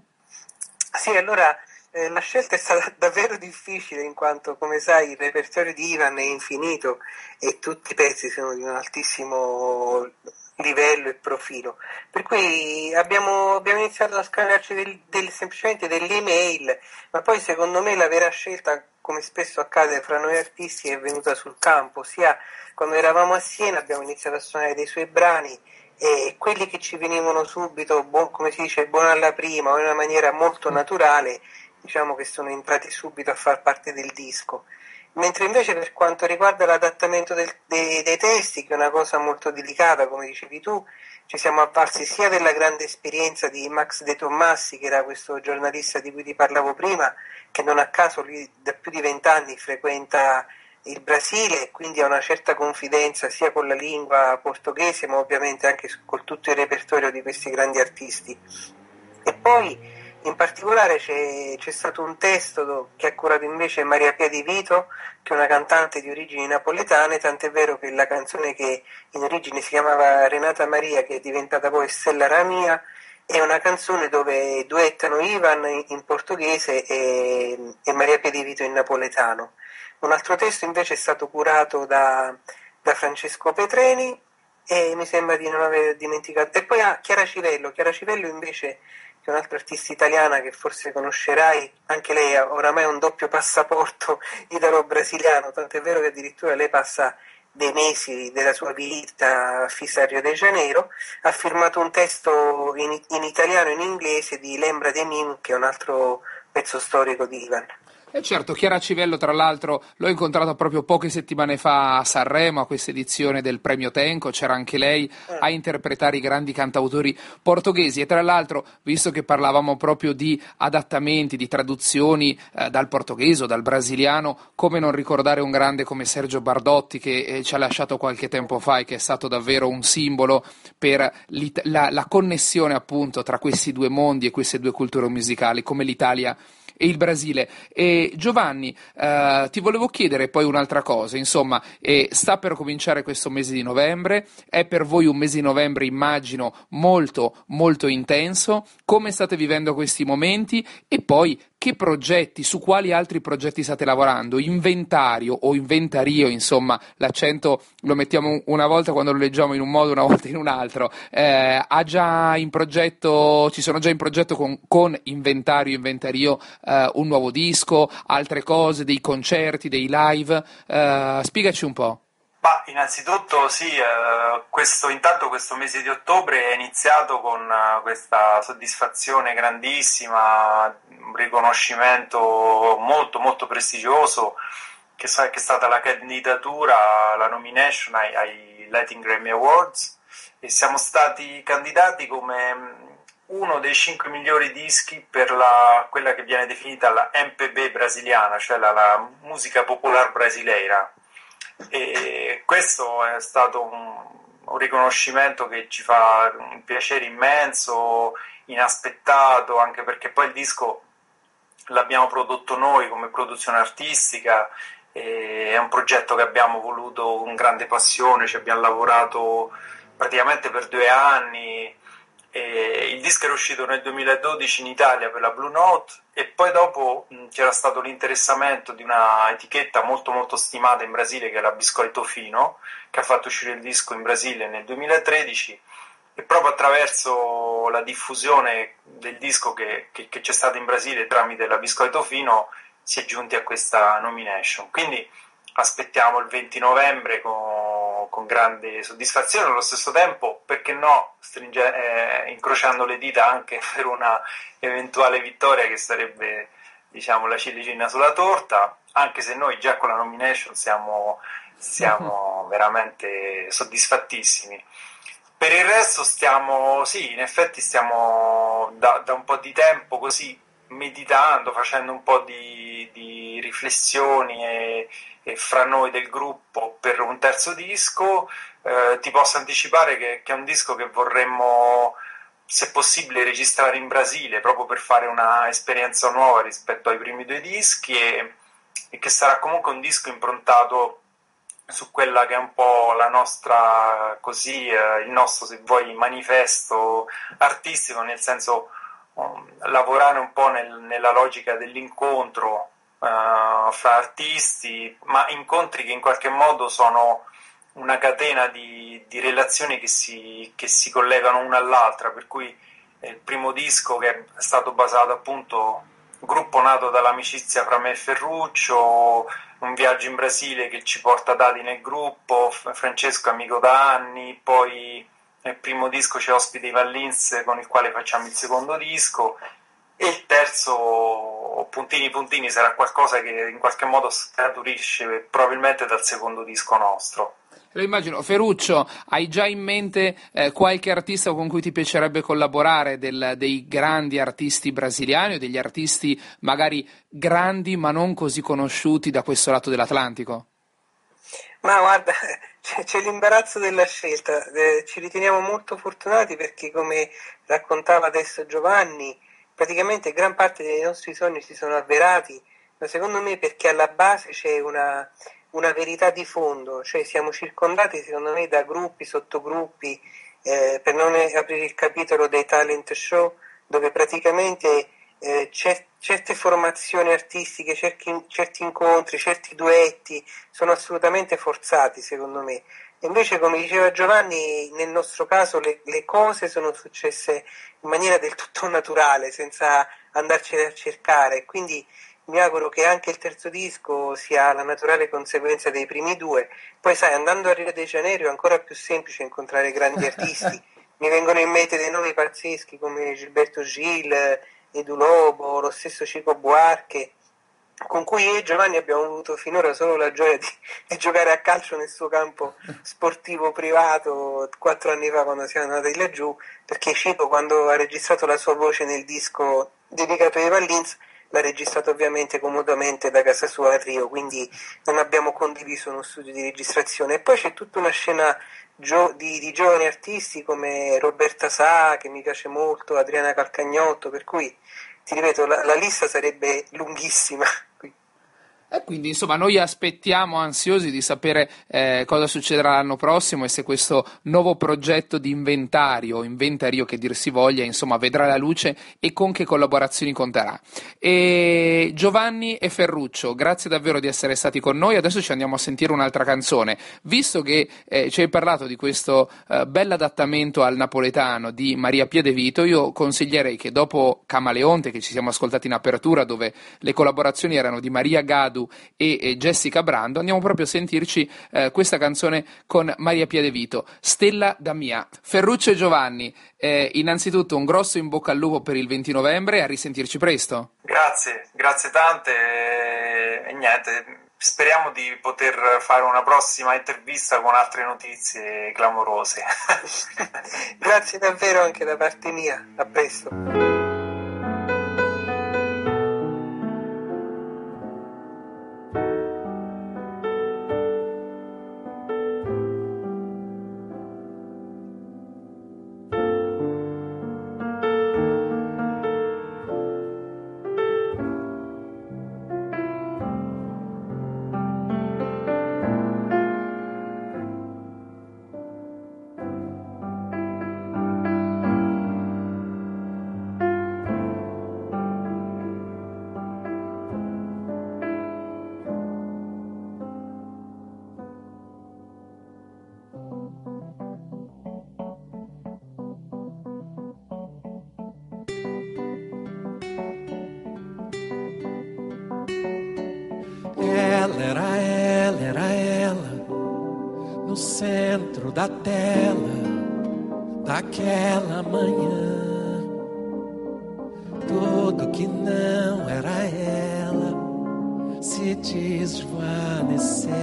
Sì, allora eh, la scelta è stata davvero difficile, in quanto, come sai, il repertorio di Ivan è infinito e tutti i pezzi sono di un altissimo livello e profilo, per cui abbiamo, abbiamo iniziato a scambiarci del, del, semplicemente delle email, ma poi secondo me la vera scelta, come spesso accade fra noi artisti, è venuta sul campo. Sia quando eravamo a Siena abbiamo iniziato a suonare dei suoi brani, e quelli che ci venivano subito, buon, come si dice, buono alla prima o in una maniera molto naturale, diciamo che sono entrati subito a far parte del disco. Mentre invece per quanto riguarda l'adattamento del, dei, dei testi, che è una cosa molto delicata, come dicevi tu, ci siamo avvalsi sia della grande esperienza di Max De Tommassi, che era questo giornalista di cui ti parlavo prima, che non a caso lui da più di vent'anni frequenta il Brasile e quindi ha una certa confidenza sia con la lingua portoghese, ma ovviamente anche con tutto il repertorio di questi grandi artisti. E poi in particolare c'è, c'è stato un testo che ha curato invece Maria Pia Di Vito, che è una cantante di origini napoletane, tant'è vero che la canzone, che in origine si chiamava Renata Maria, che è diventata poi Stella Ramia, è una canzone dove duettano Ivan in portoghese e, e Maria Pia Di Vito in napoletano. Un altro testo invece è stato curato da, da Francesco Petreni, e mi sembra di non aver dimenticato. E poi ah, Chiara Civello, Chiara Civello invece, che è un'altra artista italiana che forse conoscerai, anche lei ha oramai un doppio passaporto italo-brasiliano, tant'è vero che addirittura lei passa dei mesi della sua vita fissa a Rio de Janeiro. Ha firmato un testo in, in italiano e in inglese di Lembra de Mim, che è un altro pezzo storico di Ivan. E certo, Chiara Civello tra l'altro l'ho incontrata proprio poche settimane fa a Sanremo, a questa edizione del Premio Tenco, c'era anche lei a interpretare i grandi cantautori portoghesi. E tra l'altro, visto che parlavamo proprio di adattamenti, di traduzioni eh, dal portoghese o dal brasiliano, come non ricordare un grande come Sergio Bardotti, che eh, ci ha lasciato qualche tempo fa e che è stato davvero un simbolo per la, la connessione appunto tra questi due mondi e queste due culture musicali, come l'Italia e il Brasile. E Giovanni, eh, ti volevo chiedere poi un'altra cosa, insomma, eh, sta per cominciare questo mese di novembre, è per voi un mese di novembre, immagino, molto molto intenso. Come state vivendo questi momenti? E poi che progetti, su quali altri progetti state lavorando? Inventario o inventario, insomma, l'accento lo mettiamo una volta quando lo leggiamo in un modo, una volta in un altro. Eh, ha già in progetto, ci sono già in progetto con, con inventario, inventario, eh, un nuovo disco, altre cose, dei concerti, dei live? Eh, spiegaci un po'. Ma innanzitutto sì, eh, questo, intanto questo mese di ottobre è iniziato con uh, questa soddisfazione grandissima, un riconoscimento molto molto prestigioso che, sa, che è stata la candidatura, la nomination ai, ai Latin Grammy Awards, e siamo stati candidati come uno dei cinque migliori dischi per la, quella che viene definita la M P B brasiliana, cioè la, la musica popolare brasileira. E questo è stato un, un riconoscimento che ci fa un piacere immenso, inaspettato, anche perché poi il disco l'abbiamo prodotto noi come produzione artistica, e è un progetto che abbiamo voluto con grande passione, ci abbiamo lavorato praticamente per due anni. E il disco era uscito nel duemiladodici in Italia per la Blue Note e poi dopo mh, c'era stato l'interessamento di una etichetta molto molto stimata in Brasile, che è la Biscoito Fino, che ha fatto uscire il disco in Brasile nel duemilatredici, e proprio attraverso la diffusione del disco che, che, che c'è stata in Brasile tramite la Biscoito Fino si è giunti a questa nomination. Quindi aspettiamo il venti novembre con, con grande soddisfazione, allo stesso tempo, perché no, stringe, eh, incrociando le dita anche per una eventuale vittoria, che sarebbe, diciamo, la ciliegina sulla torta, anche se noi già con la nomination siamo, siamo veramente soddisfattissimi. Per il resto stiamo, sì, in effetti stiamo da, da un po' di tempo così meditando, facendo un po' di, di riflessioni e, e fra noi del gruppo per un terzo disco. Eh, ti posso anticipare che, che è un disco che vorremmo, se possibile, registrare in Brasile, proprio per fare una esperienza nuova rispetto ai primi due dischi, e, e che sarà comunque un disco improntato su quella che è un po' la nostra, così, eh, il nostro, se vuoi, manifesto artistico, nel senso um, lavorare un po' nel, nella logica dell'incontro uh, fra artisti, ma incontri che in qualche modo sono una catena di, di relazioni che si, che si collegano una all'altra, per cui il primo disco, che è stato basato appunto, gruppo nato dall'amicizia fra me e Ferruccio, un viaggio in Brasile che ci porta dati nel gruppo, Francesco è amico da anni, poi nel primo disco c'è ospite Ivan Lins con il quale facciamo il secondo disco, e il terzo, puntini puntini, sarà qualcosa che in qualche modo scaturisce probabilmente dal secondo disco nostro. Lo immagino. Ferruccio, hai già in mente eh, qualche artista con cui ti piacerebbe collaborare, del, dei grandi artisti brasiliani o degli artisti magari grandi ma non così conosciuti da questo lato dell'Atlantico? Ma guarda, c'è, c'è l'imbarazzo della scelta, eh, ci riteniamo molto fortunati perché, come raccontava adesso Giovanni, praticamente gran parte dei nostri sogni si sono avverati, ma secondo me perché alla base c'è una... una verità di fondo, cioè siamo circondati secondo me da gruppi, sottogruppi, eh, per non aprire il capitolo dei talent show, dove praticamente eh, cer- certe formazioni artistiche, certi, certi incontri, certi duetti sono assolutamente forzati secondo me. E invece, come diceva Giovanni, nel nostro caso le, le cose sono successe in maniera del tutto naturale, senza andarcene a cercare, quindi mi auguro che anche il terzo disco sia la naturale conseguenza dei primi due. Poi sai, andando a Rio de Janeiro è ancora più semplice incontrare grandi artisti. Mi vengono in mente dei nomi pazzeschi come Gilberto Gil, Edu Lobo, lo stesso Chico Buarque, con cui io e Giovanni abbiamo avuto finora solo la gioia di, di giocare a calcio nel suo campo sportivo privato quattro anni fa, quando siamo andati laggiù, perché Chico, quando ha registrato la sua voce nel disco dedicato ai Vallins, l'ha registrato ovviamente comodamente da casa sua a Rio, quindi non abbiamo condiviso uno studio di registrazione. E poi c'è tutta una scena gio- di, di giovani artisti come Roberta Sá, che mi piace molto, Adriana Calcagnotto, per cui ti ripeto, la, la lista sarebbe lunghissima. E quindi insomma noi aspettiamo ansiosi di sapere eh, cosa succederà l'anno prossimo e se questo nuovo progetto di inventario, inventario che dir si voglia, insomma vedrà la luce e con che collaborazioni conterà. E Giovanni e Ferruccio, grazie davvero di essere stati con noi. Adesso ci andiamo a sentire un'altra canzone, visto che eh, ci hai parlato di questo eh, bell'adattamento al napoletano di Maria Pia De Vito. Io consiglierei che dopo Camaleonte, che ci siamo ascoltati in apertura, dove le collaborazioni erano di Maria Gadu e, e Jessica Brando, andiamo proprio a sentirci eh, questa canzone con Maria Pia De Vito, Stella da Mia. Ferruccio e Giovanni, eh, innanzitutto un grosso in bocca al lupo per il venti novembre, a risentirci presto. Grazie, grazie tante e, e niente, speriamo di poter fare una prossima intervista con altre notizie clamorose. Grazie davvero anche da parte mia, a presto. Ela era ela, era ela, no centro da tela daquela manhã. Tudo que não era ela se desvaneceu.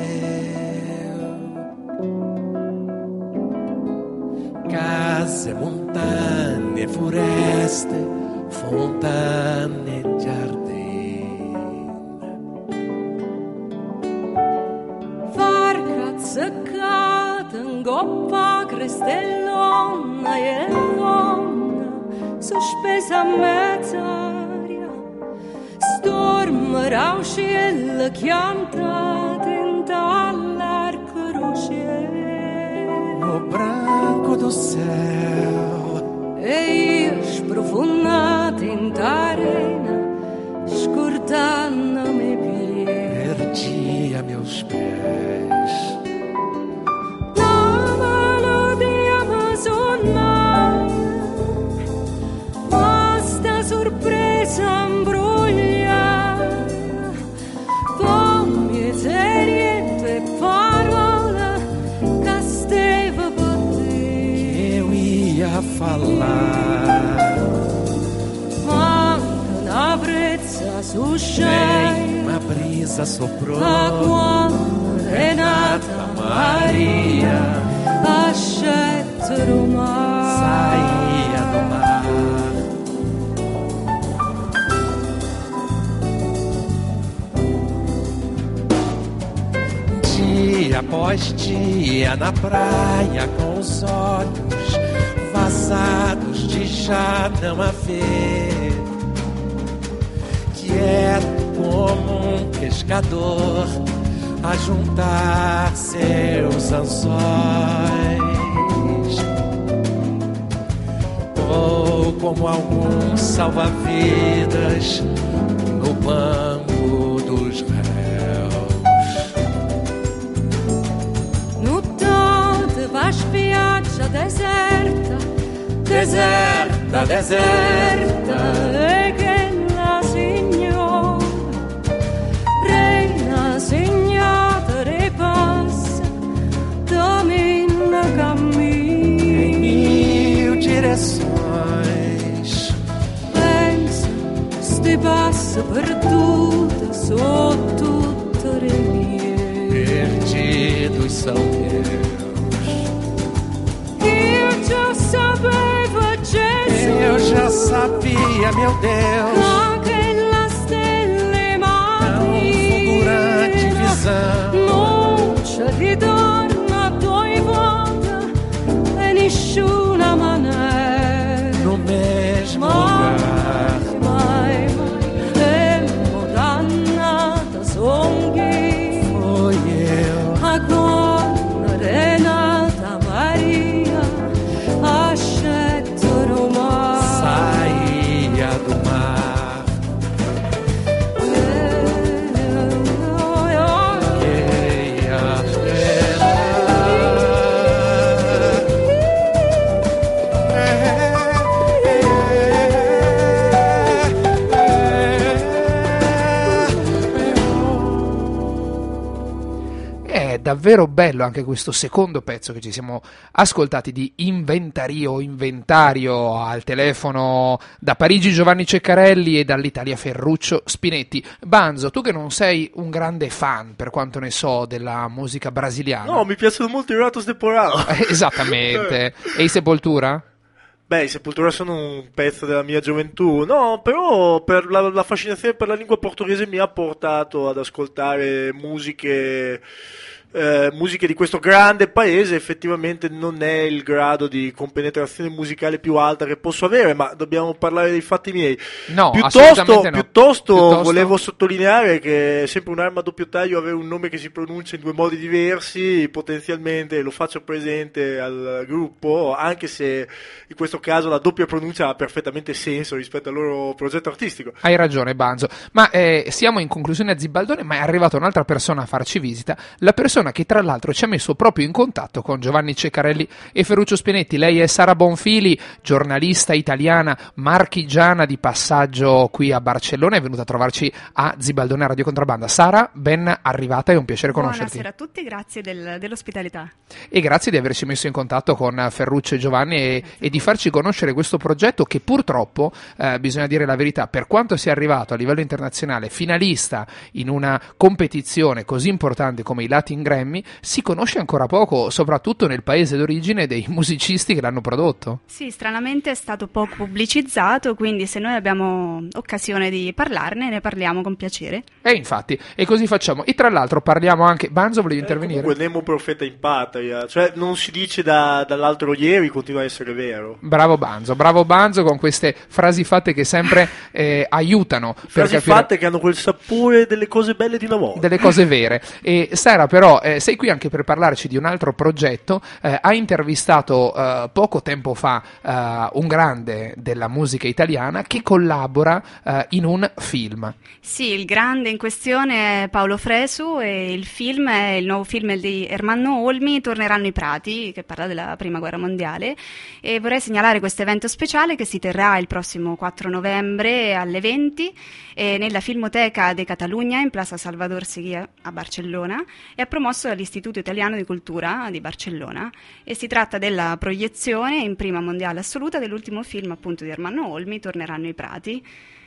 Case, montagne, foreste, fontane, giardini. Seccata, goppa, crestellona e lonna, sospesa a mezz'aria, storm, rausciella, chiantata in dall'arco ruciere. No branco do céu, e io sprofondata in t'arena, scordando me piedi, perdia meus pés. Basta sorpresa imbruglia, con miserie e parole che stava per te. Eu ia falar, ma una brezza suscei, uma brisa soprou, a quando Renata Maria ascetto mar, saía do mar. Dia após dia na praia, com os olhos vazados de já não haver, quieto como um pescador a juntar seus anzóis, ou como algum salva-vidas no banco dos réus. Notte va spiaggia deserta, deserta, deserta, e che la signora reina segnata ripassa, domina cammina em mil direções. Pensa, sti passa perduta su tutte le vie, perdidos são meus. Eu já sabia, Jesus, eu já sabia, meu Deus, aquela stelle mai, fulgurante visão, luce ritorna tua volta e nessuna maneira, no mesmo mai, lugar. mai, mai, e dannata son chi Foi eu, agora Renata Maria ascetto no mar, saía do mar. davvero bello anche questo secondo pezzo che ci siamo ascoltati di Inventario, Inventario, al telefono da Parigi Giovanni Ceccarelli e dall'Italia Ferruccio Spinetti. Banzo, tu che non sei un grande fan, per quanto ne so, della musica brasiliana. No, mi piacciono molto i Ratos de Porão. Esattamente. E i Sepoltura? Beh, i Sepoltura sono un pezzo della mia gioventù, no, però per la, la fascinazione per la lingua portoghese mi ha portato ad ascoltare musiche, eh, musiche di questo grande paese. Effettivamente non è il grado di compenetrazione musicale più alta che posso avere, ma dobbiamo parlare dei fatti miei. No, piuttosto, assolutamente no. Piuttosto, Piuttosto volevo sottolineare che è sempre un'arma a doppio taglio avere un nome che si pronuncia in due modi diversi, potenzialmente lo faccio presente al gruppo, anche se in questo caso la doppia pronuncia ha perfettamente senso rispetto al loro progetto artistico. Hai ragione, Banzo, ma eh, siamo in conclusione a Zibaldone, ma è arrivata un'altra persona a farci visita, la persona che tra l'altro ci ha messo proprio in contatto con Giovanni Ceccarelli e Ferruccio Spinetti. Lei è Sara Bonfili, giornalista italiana marchigiana di passaggio qui a Barcellona, è venuta a trovarci a Zibaldone a Radio Contrabbanda. Sara, ben arrivata, è un piacere conoscerti. Buonasera a tutti, grazie del, dell'ospitalità. E grazie di averci messo in contatto con Ferruccio e Giovanni e, e di farci conoscere questo progetto che purtroppo, eh, bisogna dire la verità, per quanto sia arrivato a livello internazionale finalista in una competizione così importante come i Latin Grammy, si conosce ancora poco, soprattutto nel paese d'origine dei musicisti che l'hanno prodotto. Sì, stranamente è stato poco pubblicizzato, quindi se noi abbiamo occasione di parlarne, ne parliamo con piacere. E infatti, e così facciamo. E tra l'altro parliamo anche... Banzo, volevi intervenire? Eh, comunque Nemo profeta in patria, cioè non si dice da, dall'altro ieri, continua a essere vero. Bravo Banzo, bravo Banzo con queste frasi fatte che sempre eh, aiutano. Frasi per capire... fatte che hanno quel sapore delle cose belle di una volta. Delle cose vere. E Sara, però, eh, sei qui anche per parlarci di un altro progetto. Eh, hai intervistato eh, poco tempo fa eh, un grande della musica italiana che collabora eh, in un film. Sì, il grande in questione è Paolo Fresu e il film è il nuovo film di Ermanno Olmi, Torneranno i Prati, che parla della Prima Guerra Mondiale, e vorrei segnalare questo evento speciale che si terrà il prossimo quattro novembre alle venti eh, nella Filmoteca de Catalunya in Plaza Salvador Seguí a Barcellona. È promosso dall'Istituto Italiano di Cultura di Barcellona e si tratta della proiezione in prima mondiale assoluta dell'ultimo film appunto di Ermanno Olmi, Torneranno i Prati.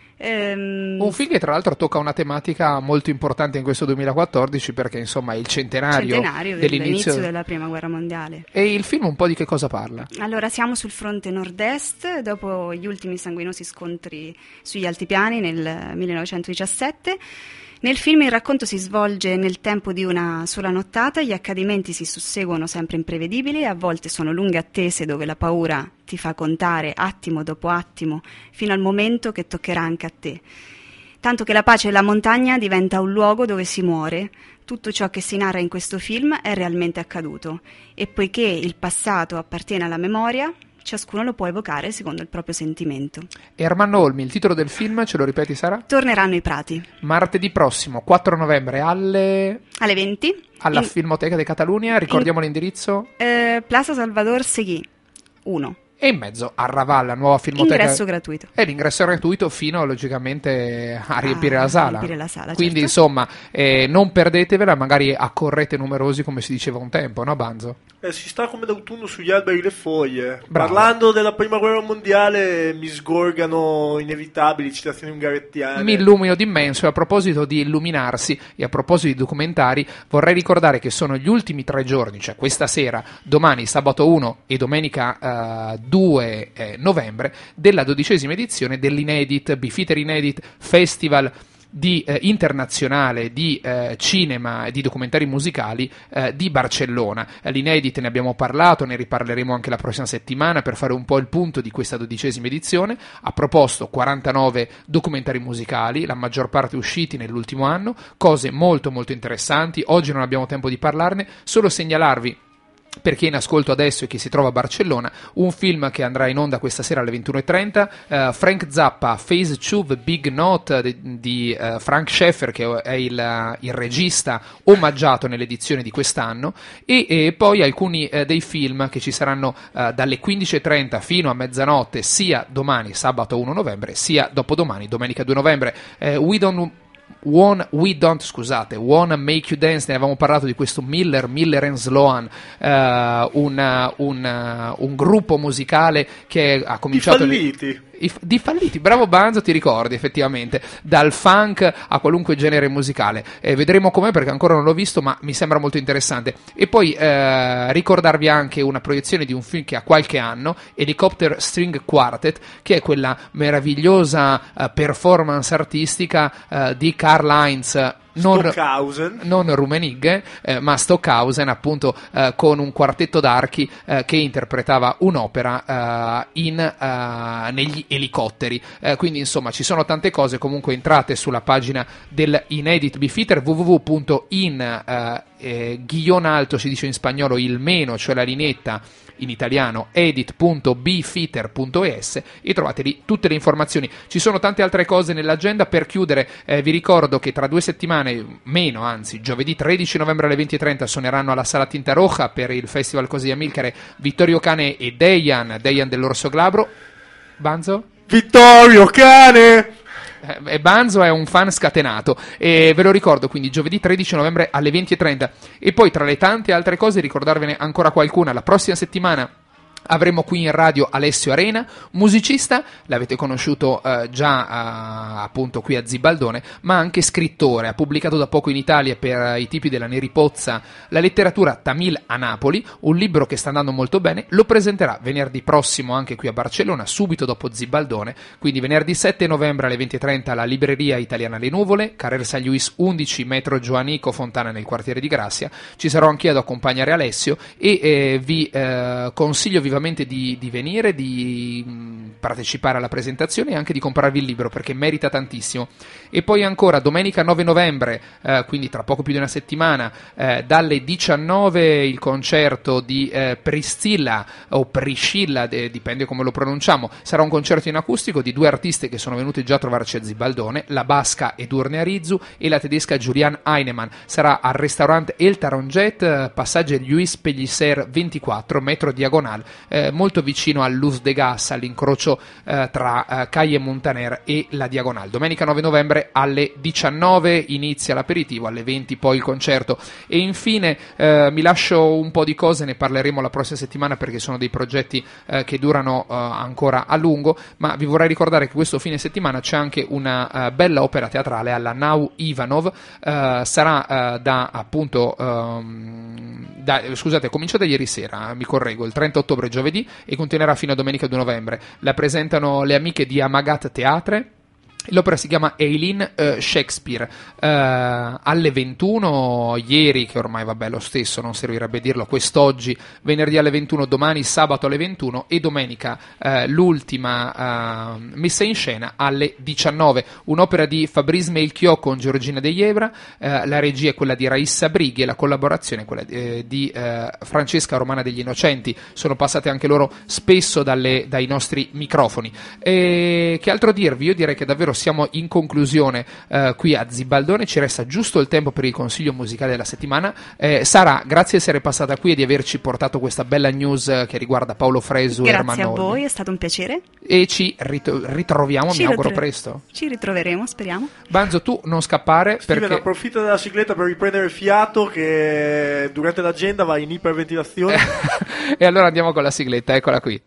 Um, un film che tra l'altro tocca una tematica molto importante in questo duemilaquattordici, perché insomma è il centenario, centenario dell'inizio della Prima Guerra Mondiale. E il film un po' di che cosa parla? Allora, siamo sul fronte nord-est dopo gli ultimi sanguinosi scontri sugli altipiani nel millenovecentodiciassette. Nel film il racconto si svolge nel tempo di una sola nottata, gli accadimenti si susseguono sempre imprevedibili, a volte sono lunghe attese dove la paura ti fa contare attimo dopo attimo fino al momento che toccherà anche a te. Tanto che la pace della montagna diventa un luogo dove si muore. Tutto ciò che si narra in questo film è realmente accaduto e poiché il passato appartiene alla memoria, ciascuno lo può evocare secondo il proprio sentimento. Ermanno Olmi, il titolo del film, ce lo ripeti Sara? Torneranno i Prati. Martedì prossimo, quattro novembre, alle... alle venti. Alla in... Filmoteca di Catalunya, ricordiamo in... l'indirizzo? Eh, Plaza Salvador Seguí, uno. E in mezzo a Raval, la nuova Filmoteca. Ingresso gratuito. E l'ingresso è gratuito fino, logicamente, a riempire ah, la sala. riempire la sala, Quindi, certo. insomma, eh, non perdetevela, magari accorrete numerosi, come si diceva un tempo, no Banzo? Eh, si sta come d'autunno sugli alberi le foglie. Bravo. Parlando della Prima Guerra Mondiale mi sgorgano inevitabili citazioni ungarettiane. Mi illumino d'immenso, e a proposito di illuminarsi e a proposito di documentari, vorrei ricordare che sono gli ultimi tre giorni, cioè questa sera, domani sabato uno e domenica uh, due eh, novembre, della dodicesima edizione dell'Inedit, Bifiter Inedit Festival di eh, internazionale di eh, cinema e di documentari musicali eh, di Barcellona. L'Inedit, ne abbiamo parlato, ne riparleremo anche la prossima settimana per fare un po' il punto di questa dodicesima edizione. Ha proposto quarantanove documentari musicali, la maggior parte usciti nell'ultimo anno, cose molto molto interessanti. Oggi non abbiamo tempo di parlarne, solo segnalarvi, per chi è in ascolto adesso e chi si trova a Barcellona, un film che andrà in onda questa sera alle ventuno e trenta, uh, Frank Zappa, Phase two, The Big Note di, di uh, Frank Schaeffer, che è il, il regista omaggiato nell'edizione di quest'anno, e, e poi alcuni uh, dei film che ci saranno uh, dalle quindici e trenta fino a mezzanotte, sia domani sabato uno novembre sia dopodomani domenica due novembre. uh, We Don't One We Don't, scusate, Wanna Make You Dance, ne avevamo parlato di questo Miller, Miller and Sloan, uh, un, un, un gruppo musicale che ha cominciato... Di falliti. I, di falliti, bravo Banzo, ti ricordi effettivamente, dal funk a qualunque genere musicale. Eh, vedremo com'è perché ancora non l'ho visto, ma mi sembra molto interessante. E poi eh, ricordarvi anche una proiezione di un film che ha qualche anno, Helicopter String Quartet, che è quella meravigliosa uh, performance artistica uh, di Karl-Heinz non, Stockhausen, non Rummenigge, eh, ma Stockhausen, appunto, eh, con un quartetto d'archi eh, che interpretava un'opera eh, in, eh, negli elicotteri. Eh, quindi insomma ci sono tante cose. Comunque entrate sulla pagina del Inedit Beefeater, w w w punto in eh, eh, guion alto, si dice in spagnolo il meno, cioè la lineetta, in italiano edit punto beefeater punto e s, e trovate lì tutte le informazioni. Ci sono tante altre cose nell'agenda. Per chiudere eh, vi ricordo che tra due settimane, meno anzi, giovedì tredici novembre alle venti e trenta suoneranno alla Sala Tinta Roja per il Festival Così Amilcare Vittorio Cane e Dejan, Dejan dell'Orso Glabro. Banzo? Vittorio Cane! E Banzo è un fan scatenato, e ve lo ricordo, quindi giovedì tredici novembre alle venti e trenta. E poi tra le tante altre cose ricordarvene ancora qualcuna. La prossima settimana avremo qui in radio Alessio Arena, musicista, l'avete conosciuto eh, già eh, appunto qui a Zibaldone, ma anche scrittore. Ha pubblicato da poco in Italia per eh, i tipi della Neri Pozza la letteratura Tamil a Napoli, un libro che sta andando molto bene. Lo presenterà venerdì prossimo anche qui a Barcellona, subito dopo Zibaldone, quindi venerdì sette novembre alle venti e trenta alla Libreria Italiana Le Nuvole, Carrer San Luis undici, metro Joanico Fontana nel quartiere di Grazia. Ci sarò anch'io ad accompagnare Alessio e eh, vi eh, consiglio vivamente Di, di venire, di mh, partecipare alla presentazione e anche di comprarvi il libro perché merita tantissimo. E poi ancora domenica nove novembre, eh, quindi tra poco più di una settimana, eh, dalle diciannove il concerto di eh, Priscilla o Priscilla, eh, dipende come lo pronunciamo. Sarà un concerto in acustico di due artiste che sono venute già a trovarci a Zibaldone, la basca Edurne Arizzu e la tedesca Julian Heinemann. Sarà al ristorante El Taronget, passaggio Luis Pellicer ventiquattro, metro diagonale, Eh, molto vicino al Luz de Gas, all'incrocio eh, tra eh, Calle Montaner e la Diagonal. Domenica nove novembre alle diciannove inizia l'aperitivo, alle venti poi il concerto. E infine eh, mi lascio un po' di cose, ne parleremo la prossima settimana perché sono dei progetti eh, che durano eh, ancora a lungo, ma vi vorrei ricordare che questo fine settimana c'è anche una uh, bella opera teatrale alla Nau Ivanov. Uh, sarà uh, da appunto um, da, scusate, comincia da ieri sera, mi correggo, il trenta ottobre giovedì, e continuerà fino a domenica due novembre. La presentano le amiche di Amagat Teatre. L'opera si chiama Eileen uh, Shakespeare. Uh, alle ventuno, ieri, che ormai vabbè lo stesso, non servirebbe dirlo, quest'oggi, venerdì alle ventuno, domani sabato alle ventuno e domenica uh, l'ultima uh, messa in scena alle diciannove. Un'opera di Fabrice Melchior con Giorgina De Jebra, uh, la regia è quella di Raissa Brighi e la collaborazione è quella di, eh, di uh, Francesca Romana degli Innocenti. Sono passate anche loro spesso dalle, dai nostri microfoni. E che altro dirvi? Io direi che davvero siamo in conclusione eh, qui a Zibaldone. Ci resta giusto il tempo per il consiglio musicale della settimana. eh, Sara, grazie di essere passata qui e di averci portato questa bella news eh, che riguarda Paolo Fresu. Grazie e Ermanno a voi, è stato un piacere e ci rit- ritroviamo ci mi auguro ritro- presto. Ci ritroveremo, speriamo. Banzo, tu non scappare. Steven, perché approfitta della sigletta per riprendere il fiato che durante l'agenda va in iperventilazione. E allora andiamo con la sigletta, eccola qui.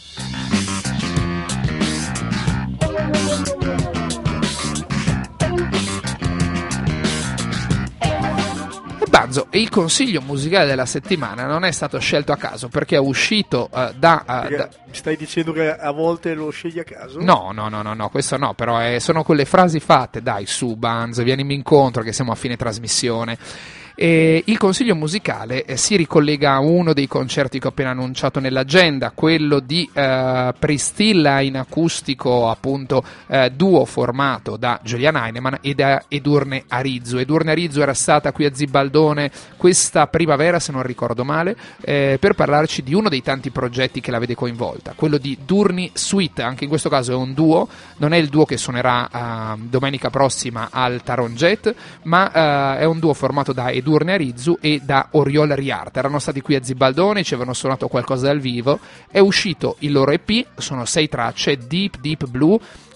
Banzo, e il consiglio musicale della settimana non è stato scelto a caso perché è uscito uh, da, uh, da... Mi stai dicendo che a volte lo scegli a caso? No, no, no, no, no, questo no, però è, sono quelle frasi fatte. Dai, su Banzo, vienimi incontro che siamo a fine trasmissione. E il consiglio musicale eh, si ricollega a uno dei concerti che ho appena annunciato nell'agenda, quello di eh, Priscilla in acustico, appunto eh, duo formato da Julian Heinemann e da Edurne Arizzu. Edurne Arizzu era stata qui a Zibaldone questa primavera, se non ricordo male, eh, per parlarci di uno dei tanti progetti che la vede coinvolta, quello di Durni Suite. Anche in questo caso è un duo, non è il duo che suonerà eh, domenica prossima al Taronget, ma eh, è un duo formato da Edurne Arizzu e da Oriol Riart. Erano stati qui a Zibaldone, ci avevano suonato qualcosa dal vivo. È uscito il loro E P, sono sei tracce, Deep Deep Blue,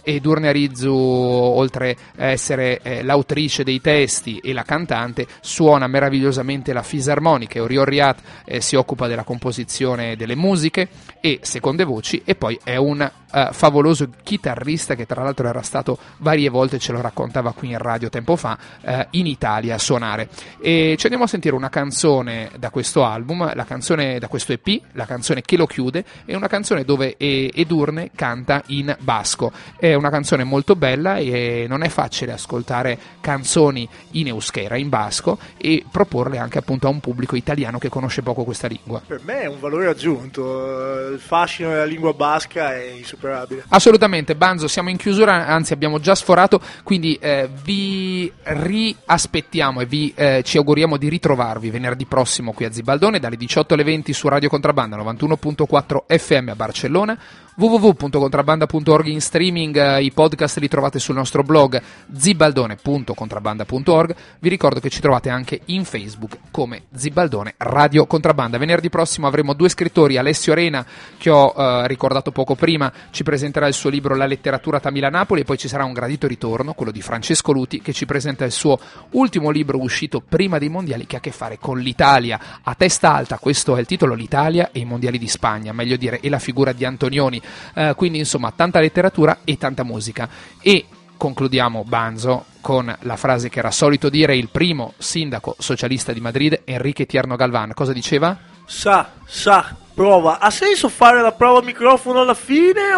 Edurne Arizzu, oltre a essere eh, l'autrice dei testi e la cantante, suona meravigliosamente la fisarmonica. Oriol Riat eh, si occupa della composizione delle musiche e seconde voci, e poi è un Uh, favoloso chitarrista che tra l'altro era stato varie volte, ce lo raccontava qui in radio tempo fa, uh, in Italia a suonare. E ci andiamo a sentire una canzone da questo album, la canzone da questo E P, la canzone che lo chiude, è una canzone dove Edurne canta in basco. È una canzone molto bella e non è facile ascoltare canzoni in euskera, in basco, e proporle anche appunto a un pubblico italiano che conosce poco questa lingua. Per me è un valore aggiunto, il fascino della lingua basca è insuperabile. Assolutamente. Banzo, siamo in chiusura, anzi abbiamo già sforato, quindi eh, vi riaspettiamo e vi, eh, ci auguriamo di ritrovarvi venerdì prossimo qui a Zibaldone dalle diciotto alle venti su Radio Contrabbanda novantuno virgola quattro F M a Barcellona, w w w punto contrabbanda punto org in streaming. eh, i podcast li trovate sul nostro blog zibaldone punto contrabbanda punto org. Vi ricordo che ci trovate anche in Facebook come Zibaldone Radio Contrabbanda. Venerdì prossimo avremo due scrittori, Alessio Rena, che ho eh, ricordato poco prima, ci presenterà il suo libro La letteratura Tamil a Napoli, e poi ci sarà un gradito ritorno, quello di Francesco Luti, che ci presenta il suo ultimo libro uscito prima dei mondiali, che ha a che fare con l'Italia a testa alta. Questo è il titolo, l'Italia e i mondiali di Spagna, meglio dire, e la figura di Antonioni. Uh, quindi insomma tanta letteratura e tanta musica. E concludiamo, Banzo, con la frase che era solito dire il primo sindaco socialista di Madrid, Enrique Tierno Galván. Cosa diceva? Sa, sa, prova. Ha senso fare la prova microfono alla fine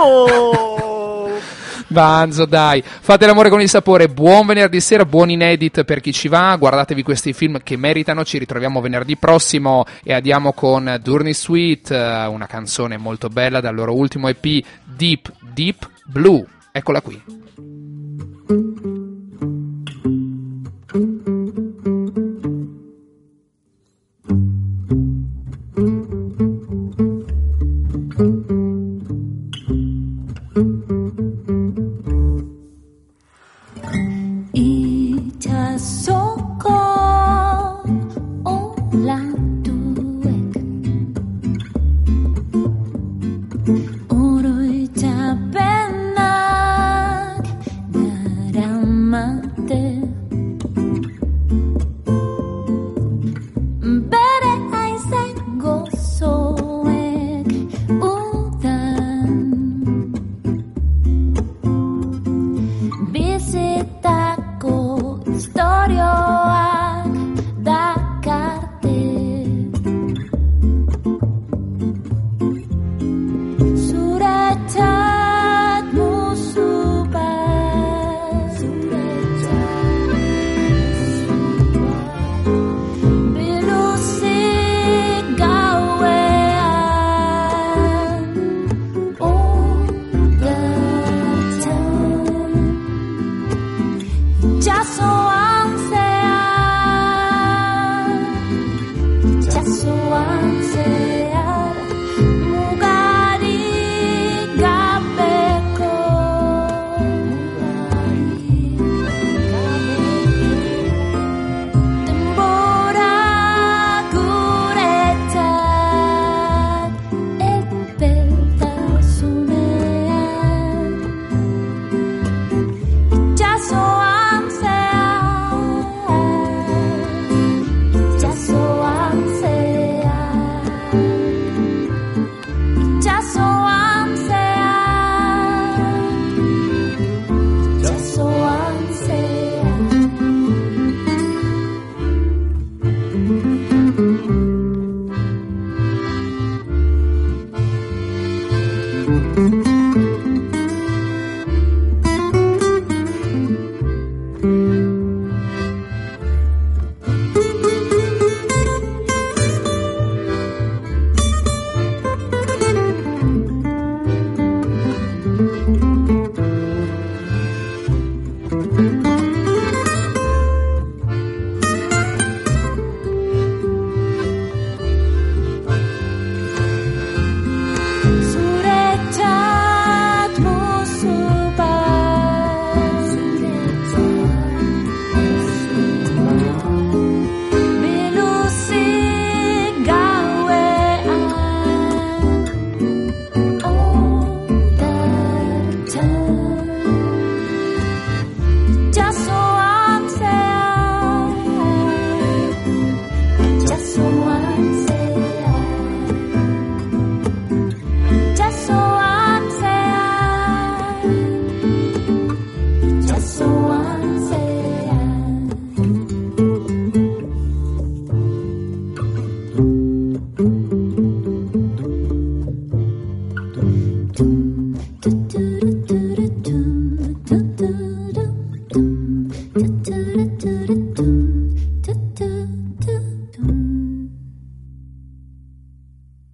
o... Banzo, dai, fate l'amore con il sapore. Buon venerdì sera, buon inedit per chi ci va, guardatevi questi film che meritano. Ci ritroviamo venerdì prossimo e andiamo con Durni Sweet, una canzone molto bella dal loro ultimo E P, Deep Deep Blue. Eccola qui.